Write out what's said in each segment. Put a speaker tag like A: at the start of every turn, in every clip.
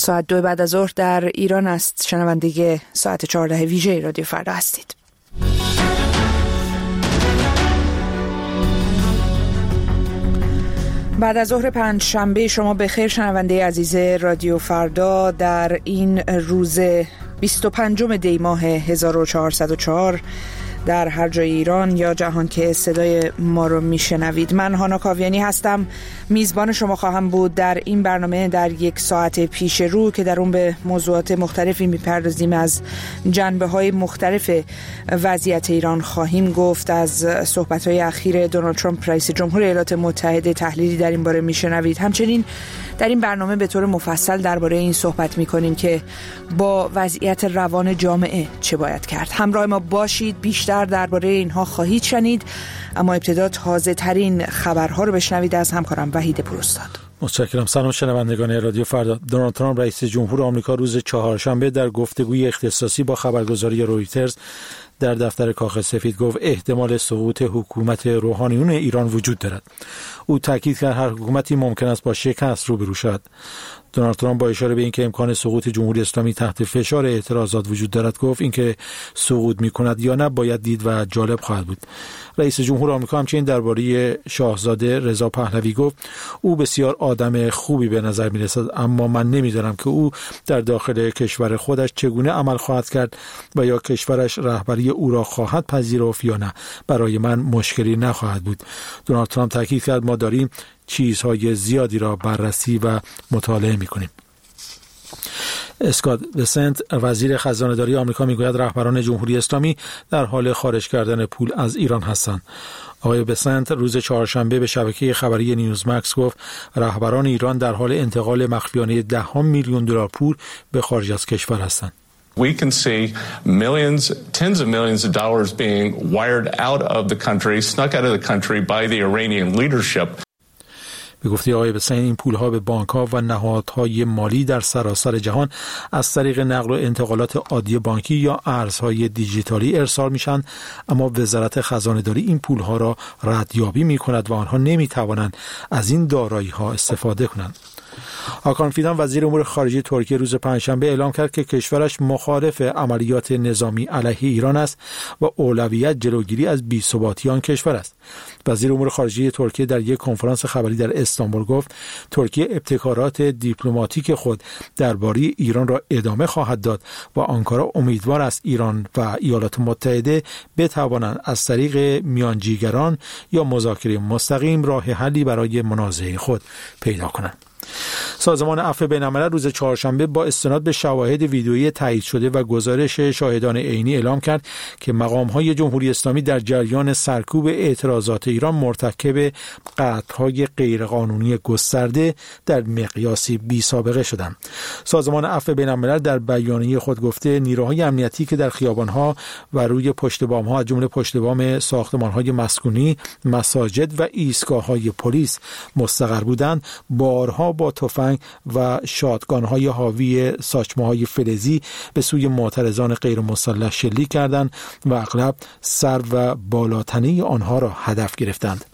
A: ساعت 2 بعد از ظهر در ایران است. شنونده ساعت 14 ویژه رادیو فردا هستید. بعد از ظهر پنجشنبه شما بخیر شنونده عزیز رادیو فردا. در این روز 25 دی ماه 1404 در هر جای ایران یا جهان که صدای ما رو میشنوید، من هانا کاویانی هستم. میزبان شما خواهم بود در این برنامه در یک ساعت پیش رو که در اون به موضوعات مختلفی میپردازیم. از جنبه‌های مختلف وضعیت ایران خواهیم گفت. از صحبت‌های اخیر دونالد ترامپ رئیس جمهور ایالات متحده تحلیلی در این باره میشنوید. همچنین در این برنامه به طور مفصل درباره این صحبت میکنیم که با وضعیت روان جامعه چه باید کرد. همراه ما باشید، بیشتر درباره اینها خواهید شنید. اما ابتدا تازه ترین خبرها رو بشنوید از همکارم وحید پروستاد.
B: متشکرم. سلام شنوندگان رادیو فردا. دونالد ترامپ رئیس جمهور آمریکا روز چهارشنبه در گفتگوی اختصاصی با خبرگزاری رویترز در دفتر کاخ سفید گفت احتمال سقوط حکومت روحانیون ایران وجود دارد. او تاکید کرد هر حکومتی ممکن است با شکست روبرو شود. دونالد ترامپ با اشاره به اینکه امکان سقوط جمهوری اسلامی تحت فشار اعتراضات وجود دارد گفت اینکه سقوط می‌کند یا نه باید دید و جالب خواهد بود. رئیس جمهور آمریکا همچنین درباره شاهزاده رضا پهلوی گفت او بسیار آدم خوبی به نظر می‌رسد، اما من نمی‌دانم که او در داخل کشور خودش چگونه عمل خواهد کرد و یا کشورش رهبری او را خواهد پذیرفت یا نه. برای من مشکلی نخواهد بود. دونالد ترامپ تاکید کرد ما داریم چیزهای زیادی را بررسی و مطالعه می‌کنیم. اسکات بسنت وزیر خزانه‌داری آمریکا میگوید رهبران جمهوری اسلامی در حال خارج کردن پول از ایران هستند. آقای بسنت روز چهارشنبه به شبکه خبری نیوزمکس گفت رهبران ایران در حال انتقال مخفیانه 10 میلیون دلار پول به خارج از کشور هستند.
C: We can see millions, tens of millions of dollars being wired out of the country, snuck out of the country by the Iranian leadership.
B: به گفته آقای بسنت این پولها به بانک‌ها و نهادهای مالی در سراسر جهان از طریق نقل و انتقالات عادی بانکی یا ارزهای دیجیتالی ارسال میشن، اما وزارت خزانه‌داری این پولها را ردیابی می‌کند و آنها نمی‌توانند از این دارایی‌ها استفاده کنند. هاکان فیدان وزیر امور خارجه ترکیه روز پنجشنبه اعلام کرد که کشورش مخالف عملیات نظامی علیه ایران است و اولویت جلوگیری از بی‌ثباتی آن کشور است. وزیر امور خارجه ترکیه در یک کنفرانس خبری در استانبول گفت ترکیه ابتکارات دیپلماتیک خود درباره ایران را ادامه خواهد داد و آنکارا امیدوار است ایران و ایالات متحده بتوانند از طریق میانجیگران یا مذاکره مستقیم راه حلی برای منازعه خود پیدا کنند. سازمان عفو بین‌الملل روز چهارشنبه با استناد به شواهد ویدیویی تایید شده و گزارش شاهدان عینی اعلام کرد که مقام‌های جمهوری اسلامی در جریان سرکوب اعتراضات ایران مرتکب قتل‌های غیرقانونی گسترده در مقیاسی بی‌سابقه شدند. سازمان عفو بین‌الملل در بیانیه خود گفته نیروهای امنیتی که در خیابان‌ها و روی پشت بام‌ها از جمله پشت بام ساختمان‌های مسکونی، مساجد و ایستگاه‌های پلیس مستقر بودند، بارها با تفنگ و شاتگان‌های حاوی ساچمه‌های فلزی به سوی معترضان غیر مسلح شلیک کردند و اغلب سر و بالاتنه آنها را هدف گرفتند.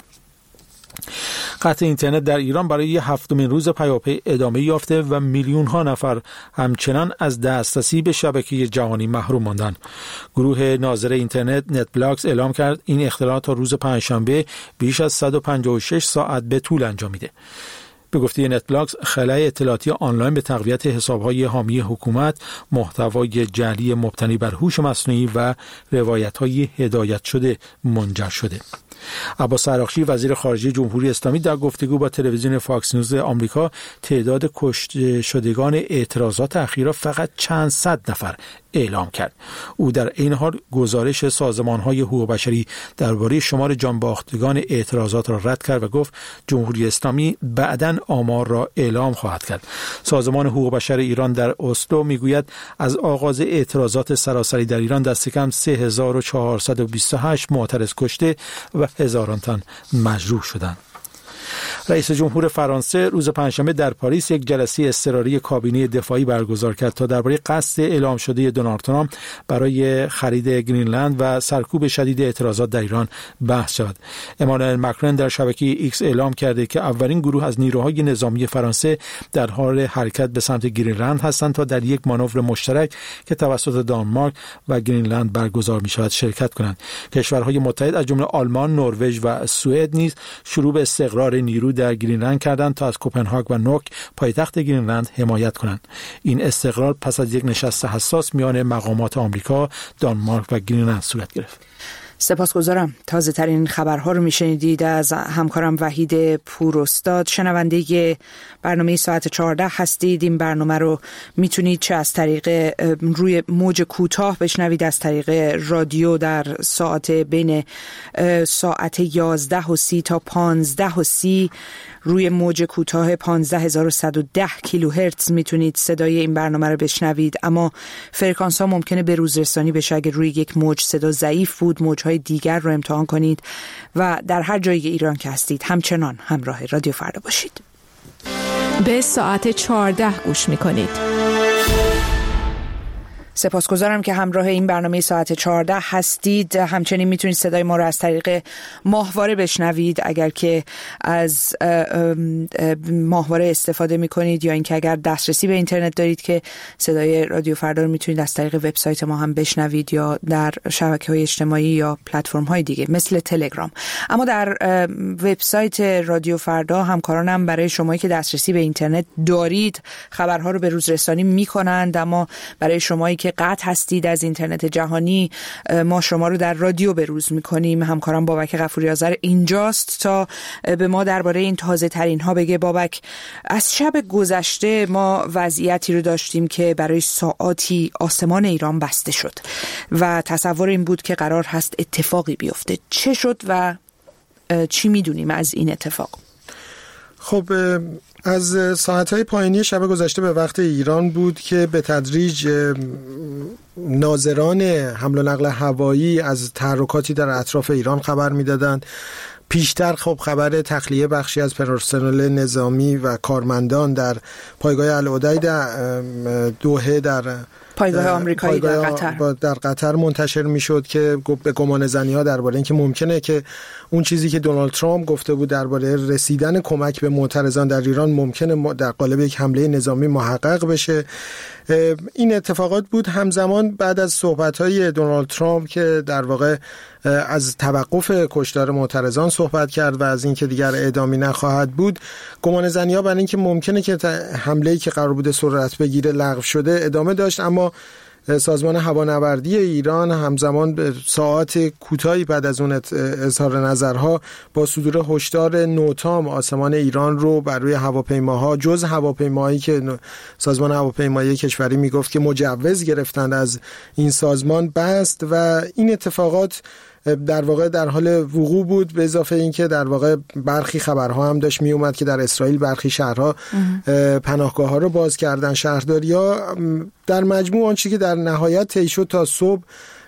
B: قطع اینترنت در ایران برای هفتمین روز پیاپی ادامه یافته و میلیون‌ها نفر همچنان از دسترسی به شبکه جهانی محروم ماندند. گروه ناظر اینترنت نتبلاکس اعلام کرد این اختلالات تا روز پنجشنبه بیش از 156 ساعت به طول انجامیده. به گفته نتبلاکس خلای اطلاعاتی آنلاین به تقویت حساب‌های حامی حکومت، محتوای جعلی مبتنی بر هوش مصنوعی و روایت‌های هدایت شده منجر شده. عباس عراقچی وزیر خارجه جمهوری اسلامی در گفتگو با تلویزیون فاکس نیوز آمریکا تعداد کشته شدگان اعتراضات اخیرا فقط چند صد نفر اعلام کرد. او در این حال گزارش سازمان‌های حقوق بشری درباره شمار جانباختگان اعتراضات را رد کرد و گفت جمهوری اسلامی بعداً آمار را اعلام خواهد کرد. سازمان حقوق بشر ایران در اسلو میگوید از آغاز اعتراضات سراسری در ایران دست کم 3428 معترض کشته و هزاران تن مجروح شدند. رئیس جمهور فرانسه روز پنجشنبه در پاریس یک جلسه اضطراری کابینه دفاعی برگزار کرد تا درباره قصد اعلام شده دونالد ترامپ برای خرید گرینلند و سرکوب شدید اعتراضات در ایران بحث شد. امانوئل ماکرون در شبکه ایکس اعلام کرده که اولین گروه از نیروهای نظامی فرانسه در حال حرکت به سمت گرینلند هستند تا در یک مانور مشترک که توسط دانمارک و گرینلند برگزار می شود شرکت کنند. کشورهای متحد از جمله آلمان، نروژ و سوئد نیز شروع به استقرار نیرو در گرینلند کردند تا از کوپنهاگ و نوک پایتخت گرینلند حمایت کنند. این استقرار پس از یک نشست حساس میان مقامات آمریکا، دانمارک و گرینلند صورت گرفت.
A: سپاسگزارم. تازه ترین خبرها رو میشنیدید از همکارم وحید پوراستاد. شنونده برنامه ساعت 14 هستید. این برنامه رو میتونید چه از طریق روی موج کوتاه بشنوید، از طریق رادیو در ساعت بین ساعت 11:30 تا 15:30 روی موج کوتاه 15110 کیلوهرتز میتونید صدای این برنامه رو بشنوید، اما فرکانس ها ممکنه به روز رسانی بشه. اگر روی یک موج صدا ضعیف بود، موجهای دیگر رو امتحان کنید و در هر جای ایران که هستید همچنان همراه رادیو فردا باشید.
D: به ساعت 14 گوش میکنید.
A: سپاسگزارم که همراه این برنامه ساعت 14 هستید. همچنین میتونید صدای ما رو از طریق ماهواره بشنوید اگر که از ماهواره استفاده میکنید، یا اینکه اگر دسترسی به اینترنت دارید که صدای رادیو فردا رو میتونید از طریق وبسایت ما هم بشنوید یا در شبکه‌های اجتماعی یا پلتفرم‌های دیگه مثل تلگرام. اما در وبسایت رادیو فردا همکارانم برای شمایی که دسترسی به اینترنت دارید خبرها رو به روز رسانی میکنند، اما برای شمایی که قطع هستید از اینترنت جهانی ما شما رو در رادیو بروز میکنیم. همکارم بابک غفوری آذر اینجاست تا به ما درباره این تازه ترین ها بگه. بابک، از شب گذشته ما وضعیتی رو داشتیم که برای ساعاتی آسمان ایران بسته شد و تصور این بود که قرار هست اتفاقی بیفته. چه شد و چی میدونیم از این اتفاق؟
E: خب از ساعتهای پایانی شب گذشته به وقت ایران بود که به تدریج ناظران حمل و نقل هوایی از تحرکاتی در اطراف ایران خبر میدادند. پیشتر خب خبر تخلیه بخشی از پرسنل نظامی و کارمندان در پایگاه العدی در دوحه در
A: پایگاه آمریکایی
E: در قطر منتشر میشد که به گمان زنی‌ها درباره اینکه ممکنه که اون چیزی که دونالد ترامپ گفته بود درباره رسیدن کمک به معترضان در ایران ممکنه در قالب یک حمله نظامی محقق بشه. این اتفاقات بود. همزمان بعد از صحبت‌های دونالد ترامپ که در واقع از توقف کشتار معترضان صحبت کرد و از اینکه دیگر اعدامی نخواهد بود، گمان زنی‌ها برای اینکه ممکنه که حمله‌ای که قرار بوده سرعت بگیره لغو شده ادامه داشت، اما سازمان هوانوردی ایران همزمان به ساعات کوتاهی بعد از اون اظهار نظرها با صدور هشدار نوتام آسمان ایران رو بر روی هواپیماها جز هواپیماهایی که سازمان هواپیمایی کشوری میگفت که مجوز گرفتند از این سازمان بست و این اتفاقات در واقع در حال وقوع بود. به اضافه اینکه در واقع برخی خبرها هم داشت می اومد که در اسرائیل برخی شهرها پناهگاه‌ها رو باز کردن شهرداری‌ها. در مجموع آنچه که در نهایت طی شد تا صبح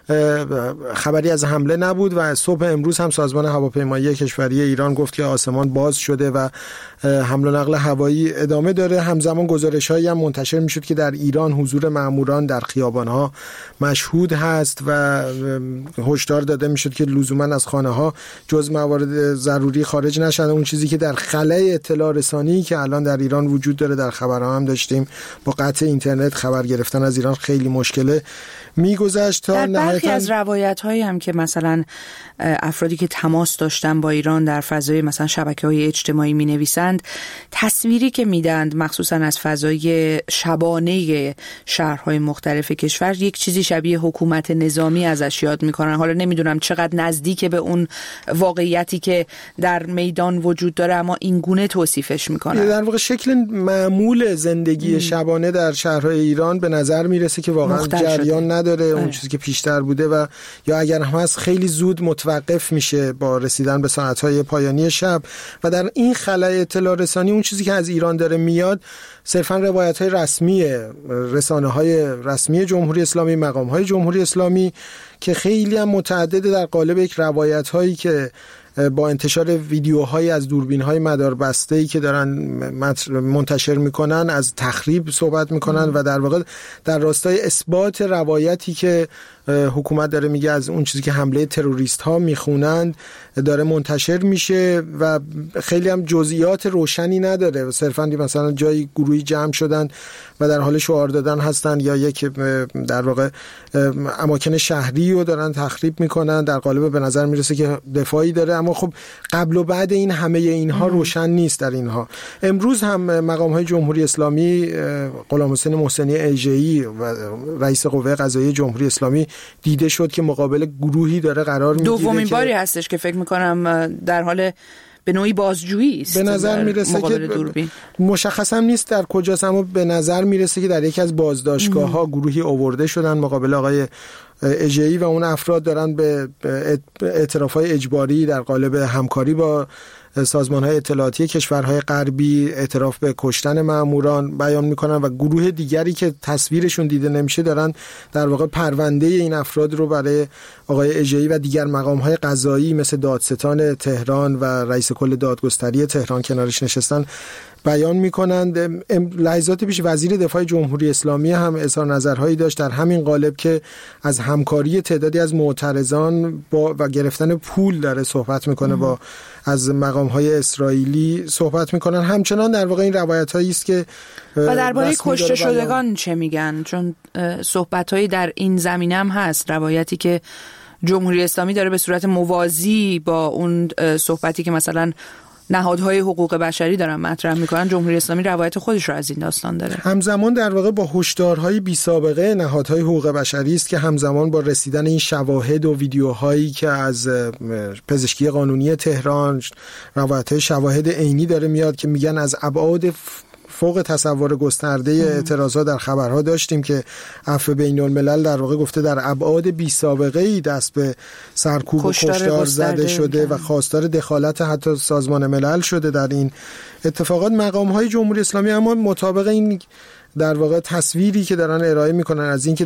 E: خبری از حمله نبود و صبح امروز هم سازمان هواپیمایی کشوری ایران گفت که آسمان باز شده و حمل و نقل هوایی ادامه داره. همزمان گزارش‌هایی هم منتشر می‌شد که در ایران حضور ماموران در خیابان‌ها مشهود هست و هشدار داده می‌شد که لزوماً از خانه‌ها جز موارد ضروری خارج نشن. اون چیزی که در خلأ اطلاع رسانی که الان در ایران وجود داره، در خبرها هم داشتیم، با قطع اینترنت خبر گرفتن از ایران خیلی مشکله میگذشت. تا
A: برخی از روایت‌هایی هم که مثلا افرادی که تماس داشتن با ایران در فضای مثلا شبکه‌های اجتماعی می‌نویسند، تصویری که میدند مخصوصا از فضای شبانه شهرهای مختلف کشور یک چیزی شبیه حکومت نظامی ازش یاد می‌کنن. حالا نمیدونم چقدر نزدیک به اون واقعیتی که در میدان وجود داره، اما این گونه توصیفش می‌کنن.
E: در واقع شکل معمول زندگی شبانه در شهرهای ایران به نظر میرسه که واقعا جریان نداره اون چیزی که پیشتر بوده و یا اگر هم هست خیلی زود متوقف میشه با رسیدن به ساعت‌های پایانی شب. و در این خلأ اطلاع رسانی اون چیزی که از ایران داره میاد صرفاً روایت‌های رسمی رسانه‌های رسمی جمهوری اسلامی، مقام‌های جمهوری اسلامی که خیلی هم متعدده در قالب یک روایت‌هایی که با انتشار ویدیوهایی از دوربین‌های مداربسته‌ای که دارن منتشر میکنن از تخریب صحبت میکنن و در واقع در راستای اثبات روایتی که حکومت داره میگه از اون چیزی که حمله تروریست ها میخونند داره منتشر میشه و خیلی هم جزئیات روشنی نداره، صرفا مثلا جایی گروهی جمع شدن و در حال شعار دادن هستن یا یک در واقع اماکن شهری رو دارن تخریب میکنن، در قالب به نظر میرسه که دفاعی داره، اما خب قبل و بعد این همه اینها روشن نیست. در اینها امروز هم مقام های جمهوری اسلامی غلام حسین محسنی ایجه‌ای و رئیس قوه قضاییه جمهوری اسلامی دیده شد که مقابل گروهی داره قرار میگیره.
A: دومین باری هستش که فکر میکنم در حال به نوعی بازجویی است.
E: به نظر میرسه که مشخصا نیست در کجاست، اما به نظر میرسه که در یکی از بازداشتگاه‌ها گروهی آورده شدن مقابل آقای ایجه‌ای و اون افراد دارن به اعتراف‌های اجباری در قالب همکاری با سازمان‌های اطلاعاتی کشورهای غربی اعتراف به کشتن مأموران بیان میکنن و گروه دیگری که تصویرشون دیده نمیشه دارن در واقع پرونده این افراد رو برای آقای ایجه‌ای و دیگر مقام‌های قضایی مثل دادستان تهران و رئیس کل دادگستری تهران کنارش نشستن بیان میکنند. لحظات پیش وزیر دفاع جمهوری اسلامی هم اظهار نظرهایی داشت در همین قالب که از همکاری تعدادی از معترضان و گرفتن پول داره صحبت میکنه با از مقام‌های اسرائیلی صحبت میکنن. همچنان در واقع این روایت‌هایی است که
A: و درباره کشته شدگان چه میگن؟ چون صحبت‌هایی در این زمینه هم هست، روایتی که جمهوری اسلامی داره به صورت موازی با اون صحبتی که مثلا نهادهای حقوق بشری دارن مطرح میکنن، جمهوری اسلامی روایت خودش رو از این داستان داره. همزمان
E: در واقع با هشدارهای بی سابقه نهادهای حقوق بشری است که همزمان با رسیدن این شواهد و ویدیوهایی که از پزشکی قانونی تهران روایت‌های شواهد عینی داره میاد که میگن از ابعاد فوق تصور گسترده اعتراضات در خبرها داشتیم که عفو بین الملل در واقع گفته در ابعاد بی سابقه ای دست به سرکوب و کشتار زده شده و خواستار دخالت حتی سازمان ملل شده در این اتفاقات. مقام های جمهوری اسلامی اما مطابق این در واقع تصویری که دارن ارائه میکنن از این که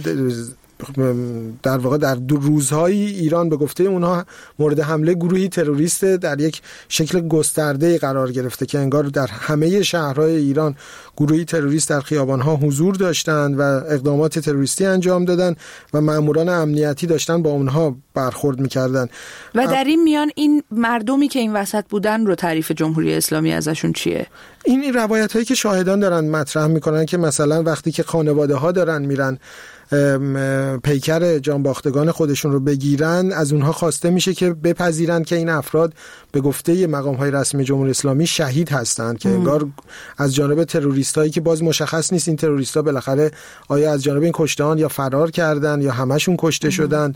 E: در واقع در دو روزهای ایران به گفته اونها مورد حمله گروهی تروریست در یک شکل گسترده قرار گرفته که انگار در همه شهرهای ایران گروهی تروریست در خیابانها حضور داشتند و اقدامات تروریستی انجام دادن و ماموران امنیتی داشتن با اونها برخورد میکردن.
A: و در این میان این مردمی که این وسط بودن رو تعریف جمهوری اسلامی ازشون چیه؟
E: این روایت هایی که شاهدان دارن مطرح میکنن که مثلا وقتی که خانواده ها دارن میرن پیکر جانباختگان خودشون رو بگیرن، از اونها خواسته میشه که بپذیرن که این افراد به گفته مقام های رسمی جمهوری اسلامی شهید هستند که انگار از جانب تروریستایی که باز مشخص نیست این تروریستا بالاخره آیا از جانب این کشتهان یا فرار کردن یا همشون کشته شدن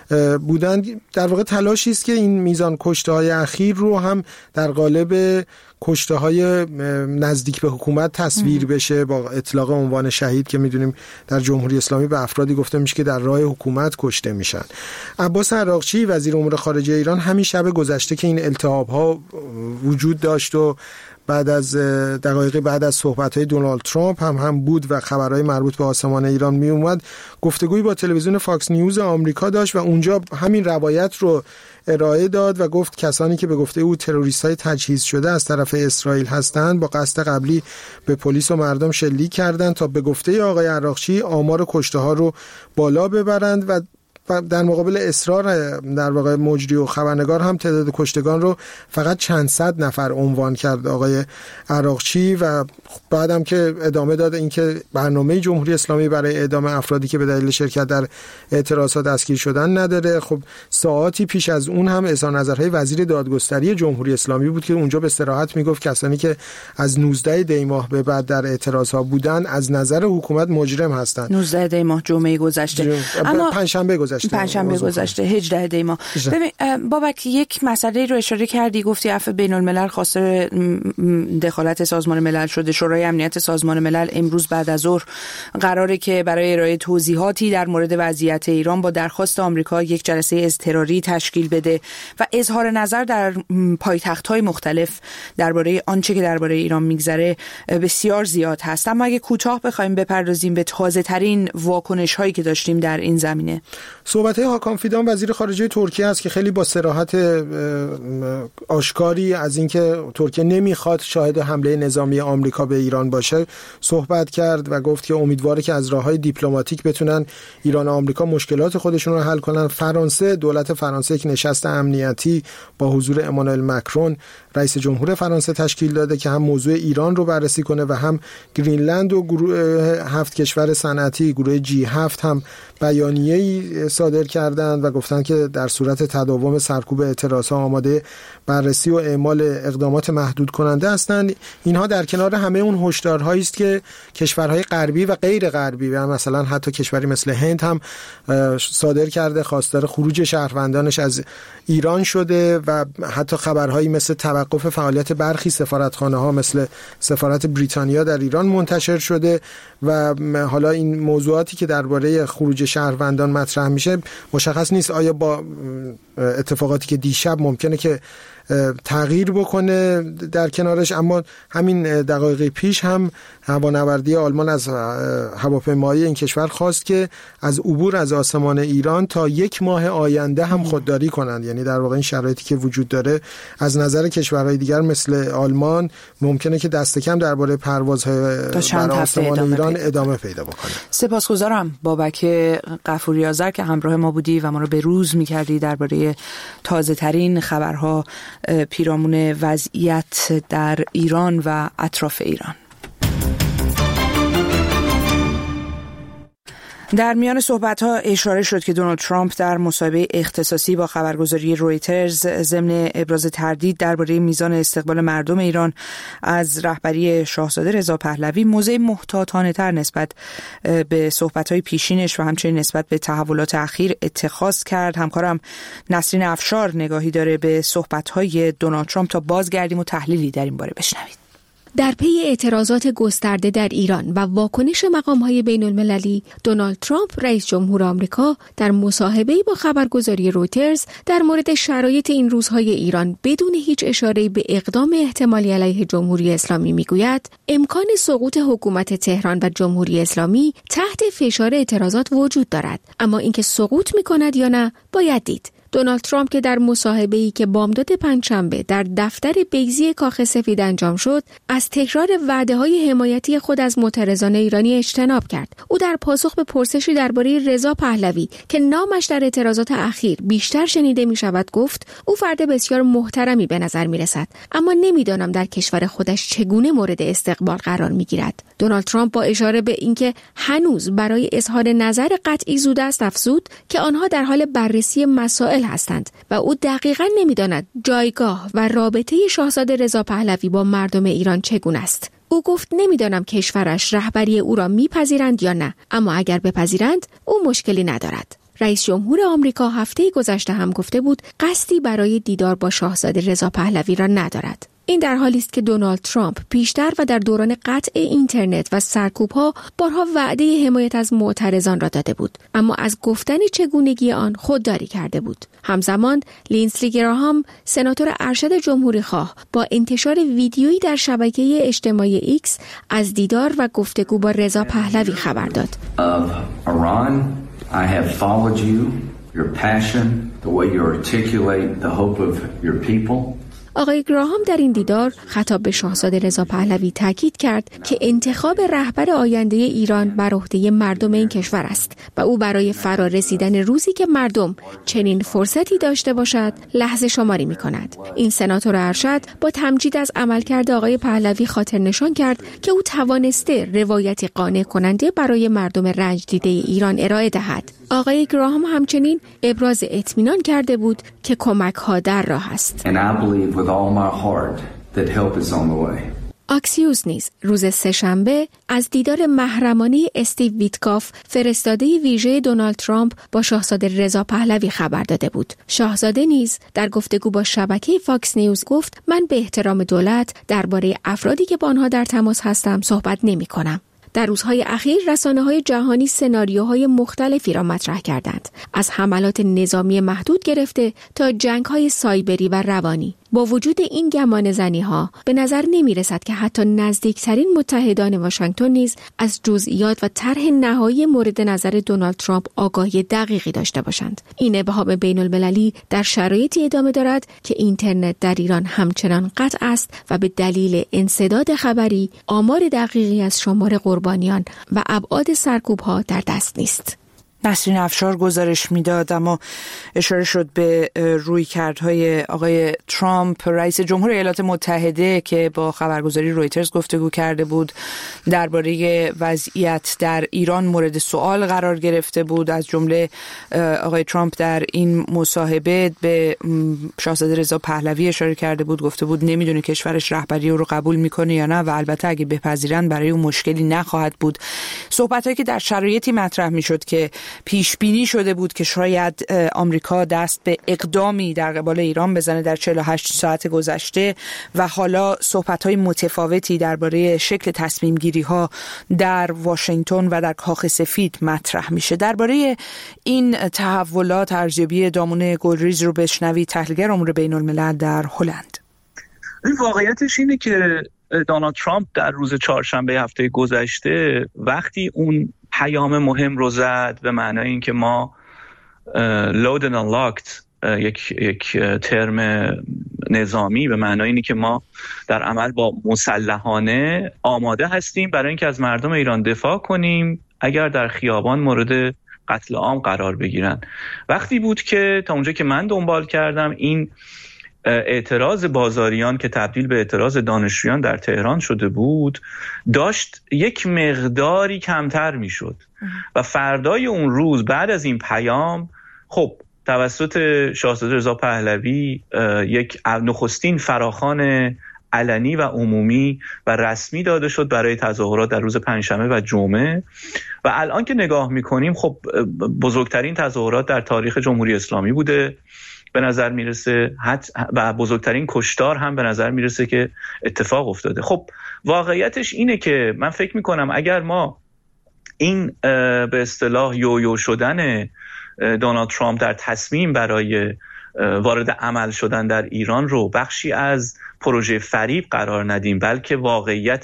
E: بودن. در واقع تلاشی است که این میزان کشته‌های اخیر رو هم در قالب کشته‌های نزدیک به حکومت تصویر بشه با اطلاق عنوان شهید که میدونیم در جمهوری اسلامی به افرادی گفته میشه که در راه حکومت کشته میشن. عباس عراقچی وزیر امور خارجه ایران همین شب گذشته که این التهاب‌ها وجود داشت و بعد از دقایقی بعد از صحبت‌های دونالد ترامپ هم بود و خبرهای مربوط به آسمان ایران می اومد، گفتگویی با تلویزیون فاکس نیوز آمریکا داشت و اونجا همین روایت رو ارائه داد و گفت کسانی که به گفته او تروریست‌های تجهیز شده از طرف اسرائیل هستند با قصد قبلی به پلیس و مردم شلیک کردند تا به گفته آقای عراقچی آمار کشته‌ها رو بالا ببرند و در مقابل اصرار در واقع مجری و خبرنگار هم تعداد کشتگان رو فقط چند صد نفر عنوان کرد آقای عراقچی و بعدم که ادامه داد اینکه برنامه جمهوری اسلامی برای اعدام افرادی که به دلیل شرکت در اعتراضات دستگیر شدن نداره. خب ساعاتی پیش از اون هم اظهار نظرهای وزیر دادگستری جمهوری اسلامی بود که اونجا به صراحت میگفت کسانی که از 19 دی ماه به بعد در اعتراضها بودن از نظر حکومت مجرم هستند.
A: 19 دی ماه جمعه گذشته، اما
E: پنجشنبه
A: گذشته 18 دی ماه. ببین بابک، یک مسئله رو اشاره کردی، گفتی عفو بین الملل خواستار دخالت سازمان ملل شده. شورای امنیت سازمان ملل امروز بعد از ظهر قراره که برای ارائه توضیحاتی در مورد وضعیت ایران با درخواست آمریکا یک جلسه اضطراری تشکیل بده و اظهار نظر در پایتخت‌های مختلف درباره آنچه که درباره ایران میگذره بسیار زیاد هست. اما اگه کوتاه بخوایم بپردازیم به تازه‌ترین واکنش‌هایی که داشتیم در این زمینه.
E: صحبت‌های هاکان فیدان وزیر خارجه ترکیه است که خیلی با صراحت آشکاری از اینکه ترکیه نمیخواد شاهد حمله نظامی آمریکا به ایران باشه صحبت کرد و گفت که امیدواره که از راه‌های دیپلماتیک بتونن ایران و آمریکا مشکلات خودشون رو حل کنن. دولت فرانسه یک نشست امنیتی با حضور امانوئل مکرون رئیس جمهور فرانسه تشکیل داده که هم موضوع ایران رو بررسی کنه و هم گرینلند و گروه 7 کشور صنعتی گروه G7 هم بیانیه‌ای صادر کردند و گفتند که در صورت تداوم سرکوب اعتراضها آماده بررسی و اعمال اقدامات محدود کننده هستند. اینها در کنار همه اون هشدارهایی است که کشورهای غربی و غیر غربی و مثلا حتی کشوری مثل هند هم صادر کرده، خواستار خروج شهروندانش از ایران شده و حتی خبرهایی مثل توقف فعالیت برخی سفارتخانه‌ها مثل سفارت بریتانیا در ایران منتشر شده و حالا این موضوعاتی که درباره خروج شهروندان مطرح میشه مشخص نیست آیا با اتفاقاتی که دیشب ممکنه که تغییر بکنه در کنارش، اما همین دقایق پیش هم هوانوردی آلمان از هواپیمایی این کشور خواست که از عبور از آسمان ایران تا 1 ماه آینده هم خودداری کنند. یعنی در واقع این شرایطی که وجود داره از نظر کشورهای دیگر مثل آلمان ممکنه که دست کم درباره پروازهای بر آسمان ایران ادامه پیدا بکنه.
A: سپاسگزارم بابک غفوری آذر که همراه ما بودی و ما رو به روز می‌کردی درباره تازه ترین خبرها پیرامون وضعیت در ایران و اطراف ایران. در میان صحبت‌ها اشاره شد که دونالد ترامپ در مصاحبه اختصاصی با خبرگزاری رویترز ضمن ابراز تردید درباره میزان استقبال مردم ایران از رهبری شاهزاده رضا پهلوی موضع محتاطانه‌تر نسبت به صحبت‌های پیشینش و همچنین نسبت به تحولات اخیر اتخاذ کرد. همکارم نسرین افشار نگاهی داره به صحبت‌های دونالد ترامپ تا بازگردیم و تحلیلی در این باره بشنوید.
D: در پی اعتراضات گسترده در ایران و واکنش مقام‌های بین‌المللی، دونالد ترامپ رئیس جمهور آمریکا در مصاحبه‌ای با خبرگزاری رویترز در مورد شرایط این روزهای ایران بدون هیچ اشاره‌ای به اقدام احتمالی علیه جمهوری اسلامی میگوید امکان سقوط حکومت تهران و جمهوری اسلامی تحت فشار اعتراضات وجود دارد، اما اینکه سقوط می‌کند یا نه باید دید. دونالد ترامپ که در مصاحبه‌ای که بامداد پنجشنبه در دفتر بیضی کاخ سفید انجام شد، از تکرار وعده‌های حمایتی خود از معترضان ایرانی اجتناب کرد. او در پاسخ به پرسشی درباره رضا پهلوی که نامش در اعتراضات اخیر بیشتر شنیده می‌شود گفت او فرد بسیار محترمی به نظر می‌رسد، اما نمی‌دانم در کشور خودش چگونه مورد استقبال قرار می‌گیرد. دونالد ترامپ با اشاره به اینکه هنوز برای اظهار نظر قطعی زود است افزود که آنها در حال بررسی مسائل هستند و او دقیقاً نمی‌داند جایگاه و رابطه شاهزاده رضا پهلوی با مردم ایران چگونه است. او گفت نمی‌دانم کشورش رهبری او را می‌پذیرند یا نه، اما اگر بپذیرند او مشکلی ندارد. رئیس جمهور آمریکا هفته گذشته هم گفته بود قصدی برای دیدار با شاهزاده رضا پهلوی را ندارد. این در حالی است که دونالد ترامپ پیشتر و در دوران قطع اینترنت و سرکوب‌ها بارها وعده حمایت از معترضان را داده بود، اما از گفتن چگونگی آن خودداری کرده بود. همزمان لینسلی گراهام سناتور ارشد جمهوری‌خواه با انتشار ویدیویی در شبکه اجتماعی ایکس از دیدار و گفتگو با رضا پهلوی خبر داد.
F: I have followed you, your passion, the way you articulate the hope of your people.
D: آقای گراهام در این دیدار خطاب به شاهزاده رضا پهلوی تاکید کرد که انتخاب رهبر آینده ایران بر عهده مردم این کشور است و او برای فرارسیدن روزی که مردم چنین فرصتی داشته باشد لحظه شماری می‌کند. این سناتور ارشد با تمجید از عملکرد آقای پهلوی خاطر نشان کرد که او توانسته روایتی قانع کننده برای مردم رنج دیده ایران ارائه دهد. آقای گراهام همچنین ابراز اطمینان کرده بود که کمک‌ها در راه است. آکسیوس نیز روز سه‌شنبه از دیدار محرمانه استیو ویتکاف فرستاده ویژه دونالد ترامپ با شاهزاده رضا پهلوی خبر داده بود. شاهزاده نیز در گفتگو با شبکه فاکس نیوز گفت من به احترام دولت درباره افرادی که با آنها در تماس هستم صحبت نمی‌کنم. در روزهای اخیر رسانه‌های جهانی سناریوهای مختلفی را مطرح کردند، از حملات نظامی محدود گرفته تا جنگ‌های سایبری و روانی. با وجود این گمانه‌زنی‌ها به نظر نمی‌رسد که حتی نزدیکترین متحدان واشنگتن نیز از جزئیات و طرح نهایی مورد نظر دونالد ترامپ آگاهی دقیقی داشته باشند. این ابهام بین‌المللی در شرایطی ادامه دارد که اینترنت در ایران همچنان قطع است و به دلیل انسداد خبری آمار دقیقی از شمار قربانیان و ابعاد سرکوب‌ها در دست نیست.
A: نسرین افشار گزارش میداد، اما اشاره شد به رویکردهای آقای ترامپ رئیس جمهور ایالات متحده که با خبرگزاری رویترز گفتگو کرده بود، درباره وضعیت در ایران مورد سوال قرار گرفته بود. از جمله آقای ترامپ در این مصاحبه به شاهزاده رضا پهلوی اشاره کرده بود، گفته بود نمیدونه کشورش رهبری او رو قبول میکنه یا نه و البته اگه بپذیرن برای اون مشکلی نخواهد بود. صحبتایی که در شرایطی مطرح میشد که پیش بینی شده بود که شاید آمریکا دست به اقدامی در قبال ایران بزنه در 48 ساعت گذشته و حالا صحبت‌های متفاوتی درباره شکل تصمیم گیری‌ها در واشنگتن و در کاخ سفید مطرح میشه. درباره این تحولات ارزیابی دامون گلریز رو بشنوید، تحلیلگر امور بین‌الملل در هلند.
G: واقعیتش اینه که دونالد ترامپ در روز چهارشنبه هفته گذشته وقتی اون پیام مهم رو زد به معنای اینکه ما load and unlocked، یک ترم نظامی به معنای اینه که ما در عمل با مسلحانه آماده هستیم برای اینکه از مردم ایران دفاع کنیم اگر در خیابان مورد قتل عام قرار بگیرن. وقتی بود که تا اونجا که من دنبال کردم این اعتراض بازاریان که تبدیل به اعتراض دانشجویان در تهران شده بود داشت یک مقداری کمتر میشد و فردای اون روز بعد از این پیام خب توسط شاهزاده رضا پهلوی یک نخستین فراخوان علنی و عمومی و رسمی داده شد برای تظاهرات در روز پنجشنبه و جمعه و الان که نگاه میکنیم خب بزرگترین تظاهرات در تاریخ جمهوری اسلامی بوده به نظر میرسه و بزرگترین کشتار هم به نظر میرسه که اتفاق افتاده. خب واقعیتش اینه که من فکر میکنم اگر ما این به اصطلاح یویو شدن دونالد ترامپ در تصمیم برای وارد عمل شدن در ایران رو بخشی از پروژه فریب قرار ندیم، بلکه واقعیت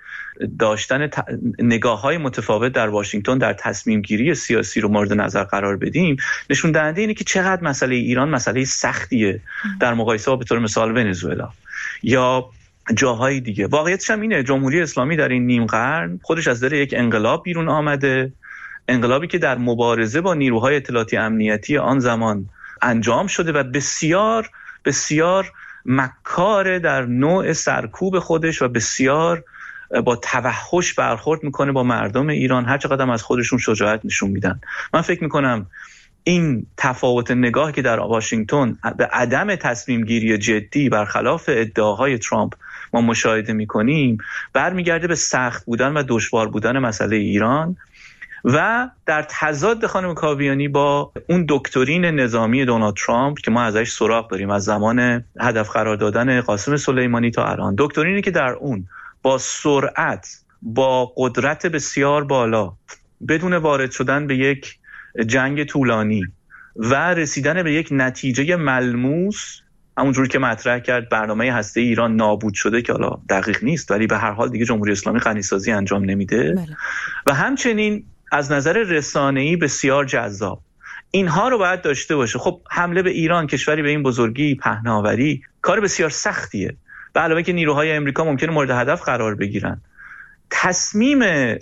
G: داشتن نگاه‌های متفاوت در واشنگتن در تصمیم گیری سیاسی رو مورد نظر قرار بدیم، نشون دهنده اینه که چقدر مسئله ایران مسئله سختیه در مقایسه با به طور مثال ونزوئلا یا جاهای دیگه. واقعیتش هم اینه جمهوری اسلامی در این نیم قرن خودش از در یک انقلاب بیرون آمده، انقلابی که در مبارزه با نیروهای اطلاعاتی امنیتی آن زمان انجام شده و بسیار بسیار مکار در نوع سرکوب خودش و بسیار با توحش برخورد میکنه با مردم ایران، هر چقدر از خودشون شجاعت نشون میدن. من فکر میکنم این تفاوت نگاه که در واشنگتن به عدم تصمیم گیری جدی برخلاف ادعاهای ترامپ ما مشاهده میکنیم برمیگرده به سخت بودن و دشوار بودن مسئله ایران و در تضاد خانم کاویانی با اون دکترین نظامی دونالد ترامپ که ما ازش سراغ داریم از زمان هدف قرار دادن قاسم سلیمانی تا الان، دکترینی که در اون با سرعت با قدرت بسیار بالا بدون وارد شدن به یک جنگ طولانی و رسیدن به یک نتیجه ملموس، همونجوری که مطرح کرد برنامه هسته ایران نابود شده که حالا دقیق نیست ولی به هر حال دیگه جمهوری اسلامی غنیسازی انجام نمیده و همچنین از نظر رسانه‌ای بسیار جذاب. اینها رو باید داشته باشه. خب حمله به ایران، کشوری به این بزرگی، پهناوری، کار بسیار سختیه. به علاوه که نیروهای امریکا ممکنه مورد هدف قرار بگیرن. تصمیم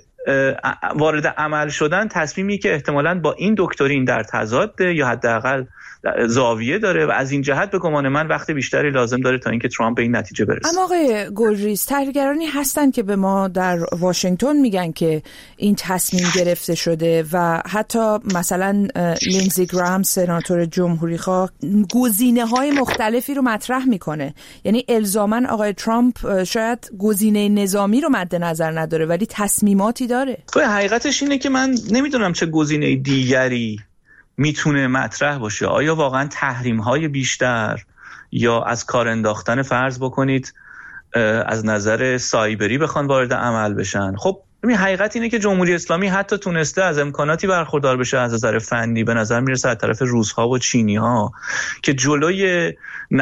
G: وارد عمل شدن تصمیمی که احتمالاً با این دکترین در تضاده یا حداقل زاویه داره و از این جهت به گمان من وقت بیشتری لازم داره تا اینکه ترامپ به این نتیجه برسه.
A: اما آقای گلریز، تحلیلگرانی هستن که به ما در واشنگتن میگن که این تصمیم گرفته شده و حتی مثلا لینزی گرام سناتور جمهوری‌خواه گزینه‌های مختلفی رو مطرح میکنه. یعنی الزاماً آقای ترامپ شاید گزینه نظامی رو مد نظر نداره ولی تصمیماتی داره.
G: حقیقتش اینه که من نمیدونم چه گزینه دیگری میتونه مطرح باشه. آیا واقعا تحریم‌های بیشتر یا از کار انداختن فرض بکنید از نظر سایبری بخوان وارد عمل بشن؟ خب ببین حقیقت اینه که جمهوری اسلامی حتی تونسته از امکاناتی برخوردار بشه از نظر فنی، به نظر میرسه از طرف روس‌ها و چینی‌ها، که جلوی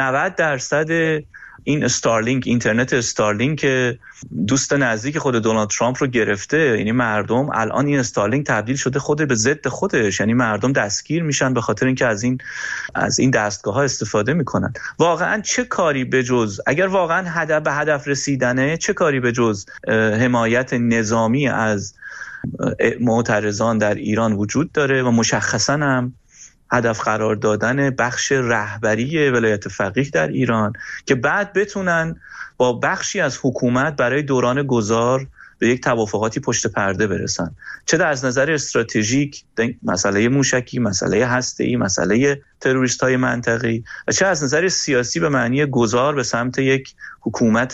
G: 90% این استارلینک، اینترنت استارلینک که دوست نزدیک خود دونالد ترامپ رو گرفته. یعنی مردم الان این استارلینک تبدیل شده خود به ضد خودش، یعنی مردم دستگیر میشن به خاطر اینکه از این دستگاه‌ها استفاده میکنن. واقعا چه کاری بجز، اگر واقعا به هدف رسیدنه، چه کاری بجز حمایت نظامی از معترضان در ایران وجود داره و مشخصاً هم هدف قرار دادن بخش رهبری ولایت فقیه در ایران که بعد بتونن با بخشی از حکومت برای دوران گذار به یک توافقاتی پشت پرده برسن، چه از نظر استراتژیک، مسئله موشکی، مسئله هسته‌ای، مسئله تروریست‌های منطقی، و چه از نظر سیاسی به معنی گذار به سمت یک حکومت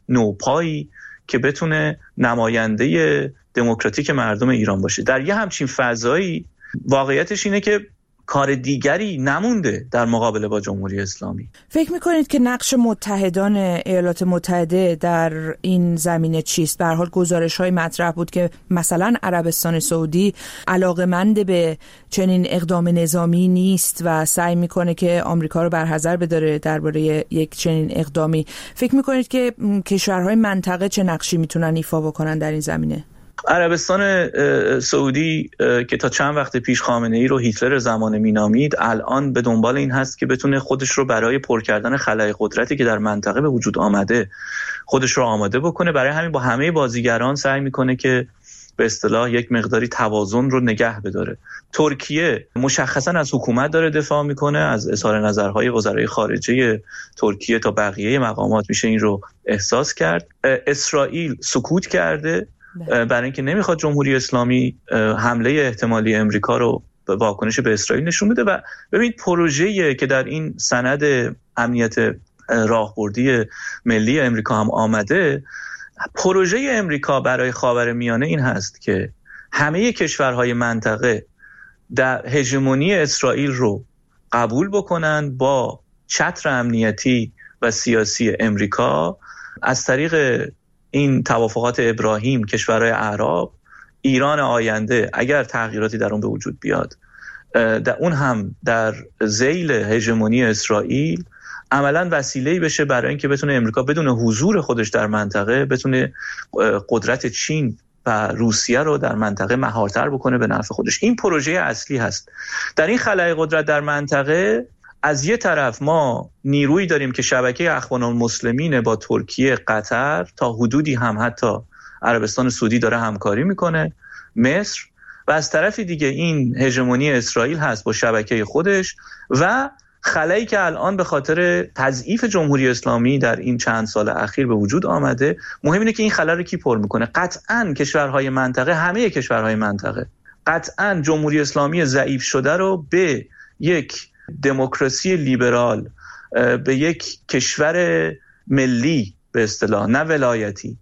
G: نوپایی که بتونه نماینده دموکراتیک مردم ایران باشه. در یه همچین فضایی واقعیتش اینه که کار دیگری نمونده در مقابله با جمهوری اسلامی.
A: فکر میکنید که نقش متحدان ایالات متحده در این زمینه چیست؟ به هر حال گزارش‌های مطرح بود که مثلا عربستان سعودی علاقه‌مند به چنین اقدام نظامی نیست و سعی میکنه که آمریکا رو برحذر بداره درباره یک چنین اقدامی. فکر میکنید که کشورهای منطقه چه نقشی میتونن ایفا بکنن در این زمینه؟
G: عربستان سعودی که تا چند وقت پیش خامنه‌ای رو هیتلر زمانه مینامید، الان به دنبال این هست که بتونه خودش رو برای پر کردن خلأ قدرتی که در منطقه به وجود آمده خودش رو آماده بکنه. برای همین با همه بازیگران سعی میکنه که به اصطلاح یک مقداری توازن رو نگه بداره. ترکیه مشخصاً از حکومت داره دفاع میکنه، از اظهار نظرهای وزرای خارجه ترکیه تا بقیه مقامات میشه این رو احساس کرد. اسرائیل سکوت کرده برای اینکه نمیخواد جمهوری اسلامی حمله احتمالی امریکا رو به واکنش به اسرائیل نشون بده. و ببینید پروژه‌ای که در این سند امنیت راهبردی ملی امریکا هم آمده، پروژه امریکا برای خاورمیانه این هست که همه کشورهای منطقه در هژمونی اسرائیل رو قبول بکنن با چتر امنیتی و سیاسی امریکا. از طریق این توافقات ابراهیم کشورهای عرب، ایران آینده اگر تغییراتی در اون به وجود بیاد، در اون هم در ذیل هژمونی اسرائیل عملاً وسیله‌ای بشه برای اینکه بتونه امریکا بدون حضور خودش در منطقه بتونه قدرت چین و روسیه رو در منطقه مهارتر بکنه به نفع خودش. این پروژه اصلی هست. در این خلأ قدرت در منطقه از یه طرف ما نیرویی داریم که شبکه اخوان المسلمین با ترکیه، قطر، تا حدودی هم حتی عربستان سعودی داره همکاری میکنه، مصر، و از طرف دیگه این هژمونی اسرائیل هست با شبکه خودش و خلایی که الان به خاطر تضعیف جمهوری اسلامی در این چند سال اخیر به وجود آمده. مهم اینه که این خلا رو کی پر میکنه؟ قطعاً کشورهای منطقه، همه کشورهای منطقه قطعاً جمهوری اسلامی ضعیف شده رو به یک دموکراسی لیبرال، به یک کشور ملی به اصطلاح نه ولایتی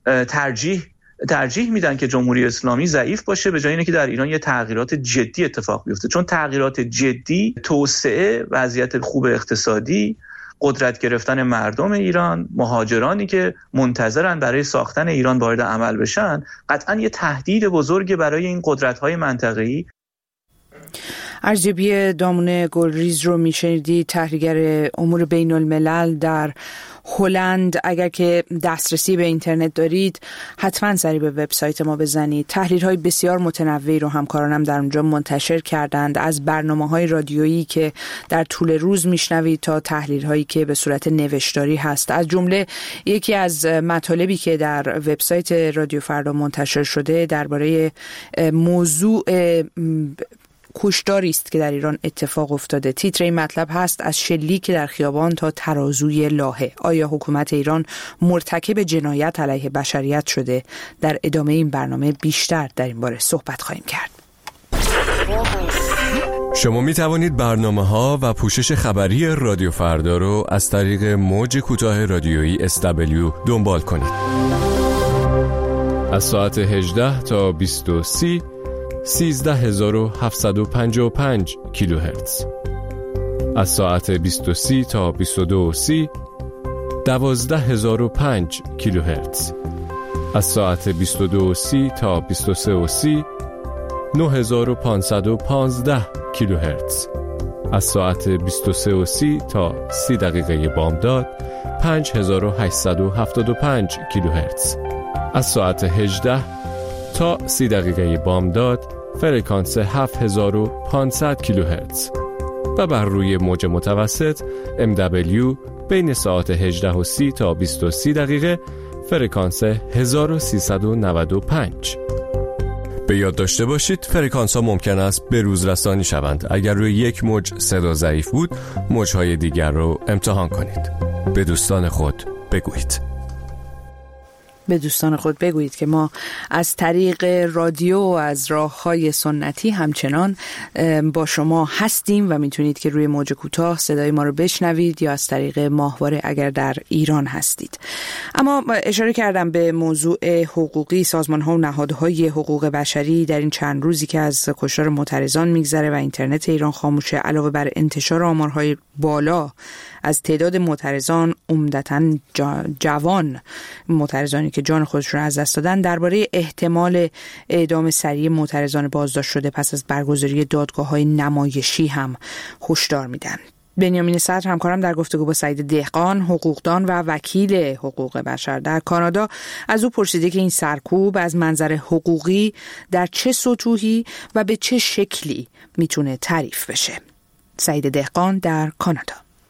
G: ترجیح میدن که جمهوری اسلامی ضعیف باشه به جای اینکه در ایران یه تغییرات جدی اتفاق بیفته. چون تغییرات جدی، توسعه، وضعیت خوب اقتصادی، قدرت گرفتن مردم ایران، مهاجرانی که منتظرن برای ساختن ایران وارد عمل بشن، قطعاً یه تهدید بزرگ برای این قدرت‌های منطقه‌ای.
A: ارجبی دامون گلریز رو میشنیدید، تحلیلگر امور بین الملل در هلند. اگر که دسترسی به اینترنت دارید حتما سری به وبسایت ما بزنید. تحلیل‌های بسیار متنوعی رو همکارانم در اونجا منتشر کردند، از برنامه‌های رادیویی که در طول روز میشنوید تا تحلیل‌هایی که به صورت نوشتاری هست. از جمله یکی از مطالبی که در وبسایت رادیو فردا منتشر شده درباره موضوع کشتاری است که در ایران اتفاق افتاده. تیتر این مطلب هست: از شلیک در خیابان تا ترازوی لاهه، آیا حکومت ایران مرتکب جنایت علیه بشریت شده؟ در ادامه این برنامه بیشتر در این باره صحبت خواهیم کرد.
H: شما می توانید برنامه‌ها و پوشش خبری رادیو فردا رو از طریق موج کوتاه رادیویی SW دنبال کنید. از ساعت 18 تا 20:30 13755 کیلوهرتز. از ساعت 20:30 تا 22:30 12005 کیلوهرتز. از ساعت 22:30 تا 23:30 9515 کیلوهرتز. از ساعت 23:30 تا 30 دقیقه بامداد 5875 کیلوهرتز. از ساعت 18 تا 30 دقیقه بامداد فرکانس 7500 کیلوهرتز و بر روی موج متوسط MW بین ساعت 18:30 تا 20:30 دقیقه فرکانس 1395. به یاد داشته باشید فرکانس ها ممکن است به روز رسانی شوند. اگر روی یک موج صدا ضعیف بود، موج‌های دیگر رو امتحان کنید. به دوستان خود بگویید.
A: به دوستان خود بگویید که ما از طریق رادیو و از راه‌های سنتی همچنان با شما هستیم و میتونید که روی موج کوتاه صدای ما رو بشنوید یا از طریق ماهواره اگر در ایران هستید. اما اشاره کردم به موضوع حقوقی. سازمان‌ها و نهادهای حقوق بشری در این چند روزی که از کشتار معترضان میگذره و اینترنت ایران خاموشه، علاوه بر انتشار آمارهای بالا از تعداد معترضان، عمدتاً جوان معترضانی که جان خودشون از دست دادن، درباره احتمال اعدام سریع معترضان بازداشت شده پس از برگزاری دادگاه‌های نمایشی هم هشدار میدن. بنیامین صدر همکارم در گفتگو با سعید دهقان، حقوقدان و وکیل حقوق بشر در کانادا، از او پرسیده که این سرکوب از منظر حقوقی در چه سطوحی و به چه شکلی میتونه تعریف بشه. سعید دهقان در کانادا.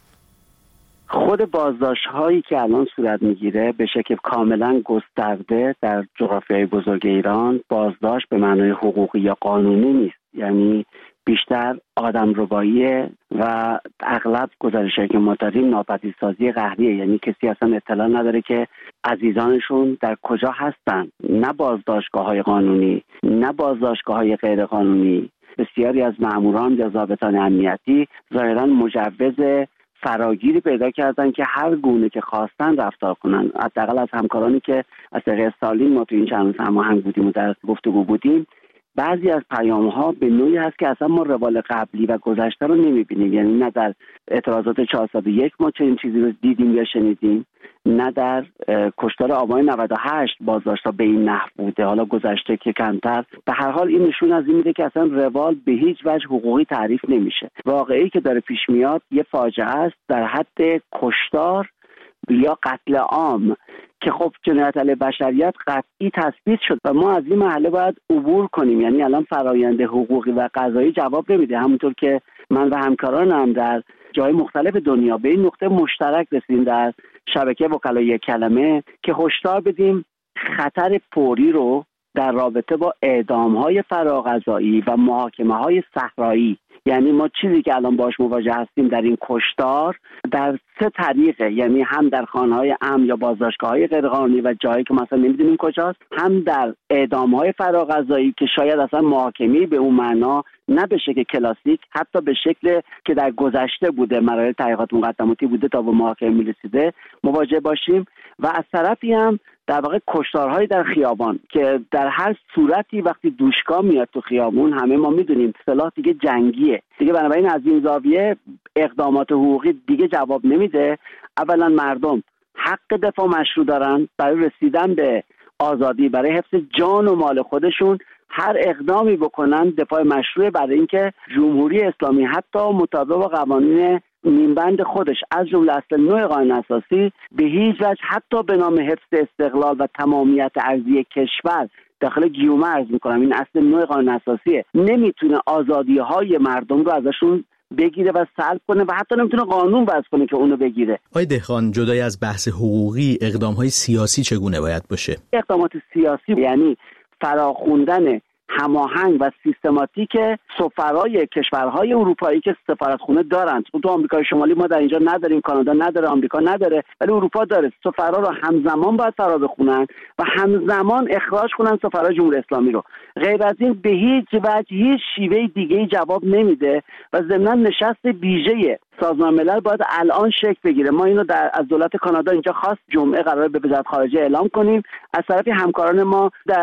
I: خود بازداشت هایی که الان صورت میگیره به شکل کاملا گسترده در جغرافیای بزرگ ایران بازداشت به معنای حقوقی یا قانونی نیست، یعنی بیشتر آدمرباییه و اغلب گزارشایی که ما داریم ناپدیدسازی قهریه، یعنی کسی اصلا اطلاع نداره که عزیزانشون در کجا هستن. نه بازداشتگاه‌های قانونی، نه بازداشتگاه‌های غیر قانونی. بسیاری از ماموران یا ضابطان امنیتی ظاهراً مجوز فراگیری پیدا کردن که هر گونه که خواستن رفتار کنن. حداقل از همکارانی که از طریق استالین ما تو این چند روز هماهنگ بودیم و در گفتگو بودیم، بعضی از پیام‌ها به نوعی هست که اصلا ما روال قبلی و گذشته رو نمی‌بینیم. یعنی نه در اعتراضات 401 ما چنین چیزی رو دیدیم یا شنیدیم، نه در کشتار آبان 98 بازداشت‌ها به این نحو بوده. حالا گذشته که کمتر. به هر حال این نشون از این میده که اصلا روال به هیچ وجه حقوقی تعریف نمیشه. واقعی که داره پیش میاد یه فاجعه است در حد کشتار یا قتل عام که خب جنایت علیه بشریت قطعی تثبیت شد و ما از این مرحله باید عبور کنیم. یعنی الان فرآیند حقوقی و قضایی جواب نمیده. همونطور که من و همکارانم در جای مختلف دنیا به این نقطه مشترک رسیدیم در شبکه وکلای یک کلمه که هشدار بدیم خطر فوری رو در رابطه با اعدام‌های فراقضایی و محاکمه‌های صحرایی، یعنی ما چیزی که الان باش مواجه هستیم در این کشتار در 3 طریقه، یعنی هم در خانه‌های امن یا بازداشتگاه‌های غیرقانونی و جایی که مثلا نمی‌دونیم کجاست، هم در اعدام‌های فراقضایی که شاید اصلا محاکمه‌ای به اون معنا نه به شکل کلاسیک، حتی به شکل که در گذشته بوده، مراحل تحقیقات مقدماتی بوده تا به محاکمه می‌رسیده مواجه باشیم. و از طرفی هم در واقع کشتارهای در خیابان که در هر صورتی وقتی دوشکا میاد تو خیابون همه ما میدونیم اصطلاح دیگه جنگیه دیگه. بنابراین از این زاویه اقدامات حقوقی دیگه جواب نمیده. اولا مردم حق دفاع مشروع دارن برای رسیدن به آزادی، برای حفظ جان و مال خودشون هر اقدامی بکنن دفاع مشروع، برای اینکه جمهوری اسلامی حتی مطابق با قوانین نیمبند خودش از جمله اصل 9 قانون اساسی به هیچ وجه حتی به نام حفظ استقلال و تمامیت ارضی کشور داخل گیومه عرض میکنم این اصل 9 قانون اساسیه، نمیتونه آزادی‌های مردم رو ازشون بگیره و سلب کنه و حتی نمیتونه قانون وضع کنه که اونو بگیره.
J: آقای دهقان، جدای از بحث حقوقی اقدام‌های سیاسی چگونه باید باشه؟
I: اقدامات سیاسی یعنی فراخوندن هماهنگ و سیستماتیک سفرای کشورهای اروپایی که سفارتخونه دارند. تو آمریکای شمالی ما در اینجا نداریم، کانادا نداره، آمریکا نداره، ولی اروپا داره. سفرا رو همزمان باید فرا بخونن و همزمان اخراج کنن سفرای جمهوری اسلامی رو. غیر از این به هیچ وجه هیچ شیوه دیگه‌ای جواب نمیده و ضمن نشست ویژه سازمان ملل باید الان شکل بگیره. ما اینو از دولت کانادا اینجا خواست جمعه قراره به وزارت خارجه اعلام کنیم. از طرف همکاران ما در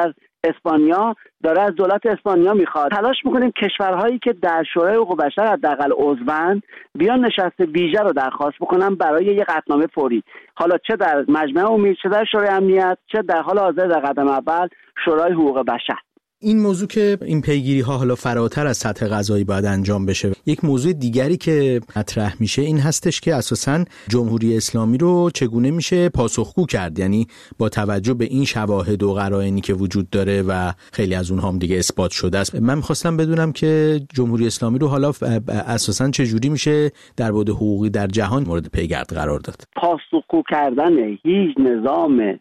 I: اسپانیا داره از دولت اسپانیا میخواد تلاش میکنیم کشورهایی که در شورای حقوق بشر حداقل عضوند بیان نشست ویژه رو درخواست بکنن برای یک قطعنامه فوری، حالا چه در مجمع امید، چه در شورای امنیت، چه در حال حاضر در قدم اول شورای حقوق بشر.
J: این موضوع که این پیگیری ها حالا فراتر از سطح قضایی باید انجام بشه. یک موضوع دیگری که مطرح میشه این هستش که اساساً جمهوری اسلامی رو چگونه میشه پاسخگو کرد، یعنی با توجه به این شواهد و قرائنی که وجود داره و خیلی از اونها هم دیگه اثبات شده است. من می‌خواستم بدونم که جمهوری اسلامی رو حالا اساساً چجوری میشه در بعد حقوقی در جهان مورد پیگرد قرار داد.
I: پاسخگو کردن هیچ نظام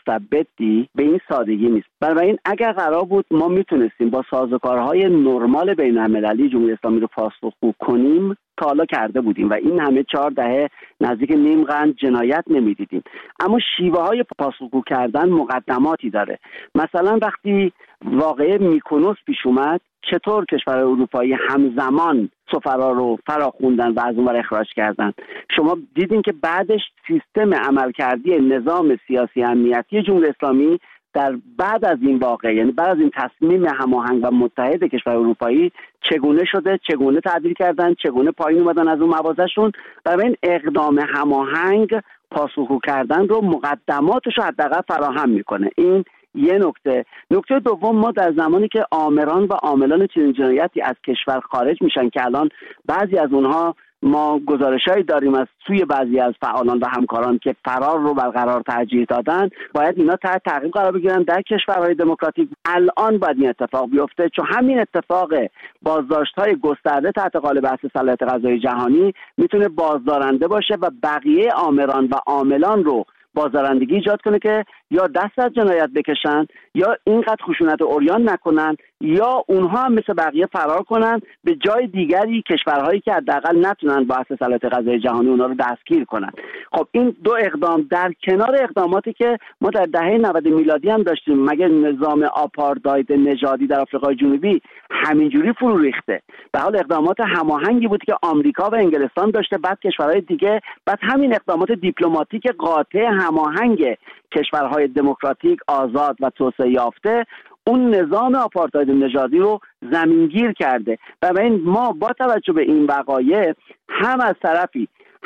I: مستبدی به این سادگی نیست. بنابراین اگر قرار بود ما میتونستیم با سازوکارهای نرمال بین‌المللی جمهوری اسلامی رو پاسخگو کنیم تا حالا کرده بودیم و این همه 4 دهه نزدیک نیم قرن جنایت نمیدیدیم. اما شیوه های پاسخگو کردن مقدماتی داره. مثلا وقتی واقعه میکونوس پیش اومد، چطور کشورهای اروپایی همزمان سفرا رو فراخوندن و از اون ور اخراج کردن؟ شما دیدین که بعدش سیستم عملکردی نظام سیاسی امنیتی جمهوری اسلامی در بعد از این واقعه، یعنی بعد از این تصمیم هماهنگ و متحد کشور اروپایی چگونه شده، چگونه تعدیل کردن، چگونه پایین اومدن از اون موازهشون. برای این اقدام هماهنگ پاسخگو کردن رو مقدماتش رو حداقل فراهم میکنه. این یه نکته. نکته دوم، ما در زمانی که آمران و عاملان چنین جنایتی از کشور خارج میشن که الان بعضی از اونها ما گزارشایی داریم از سوی بعضی از فعالان و همکاران که فرار رو برقرار ترجیح دادن، باید اینا تحت تعقیب قرار بگیرن در کشورهای دموکراتیک. الان باید این اتفاق بیفته، چون همین اتفاق بازداشت‌های گسترده تحت قالب بحث صلاحیت قضایی جهانی میتونه بازدارنده باشه و بقیه آمران و عاملان رو بازدارندگی ایجاد کنه که یا دست از جنایت بکشن، یا اینقدر خشونت عریان نکنن، یا اونها هم مثل بقیه فرار کنن به جای دیگری، کشورهایی که حداقل نتونن با اساس صلاحیت قضایی جهانی اونها رو دستگیر کنن. خب این دو اقدام در کنار اقداماتی که ما در دهه 90 میلادی هم داشتیم، مگه نظام آپارتاید نژادی در آفریقای جنوبی همینجوری فرو ریخته؟ به حال اقدامات هماهنگی بود که آمریکا و انگلستان داشته، بعد کشورهای دیگه، بعد همین اقدامات دیپلماتیک قاطع هماهنگ کشورهای دموکراتیک آزاد و توسعه یافته اون نظام آپارتاید نژادی رو زمینگیر کرده. و ما با توجه به این وقایع هم از طرفی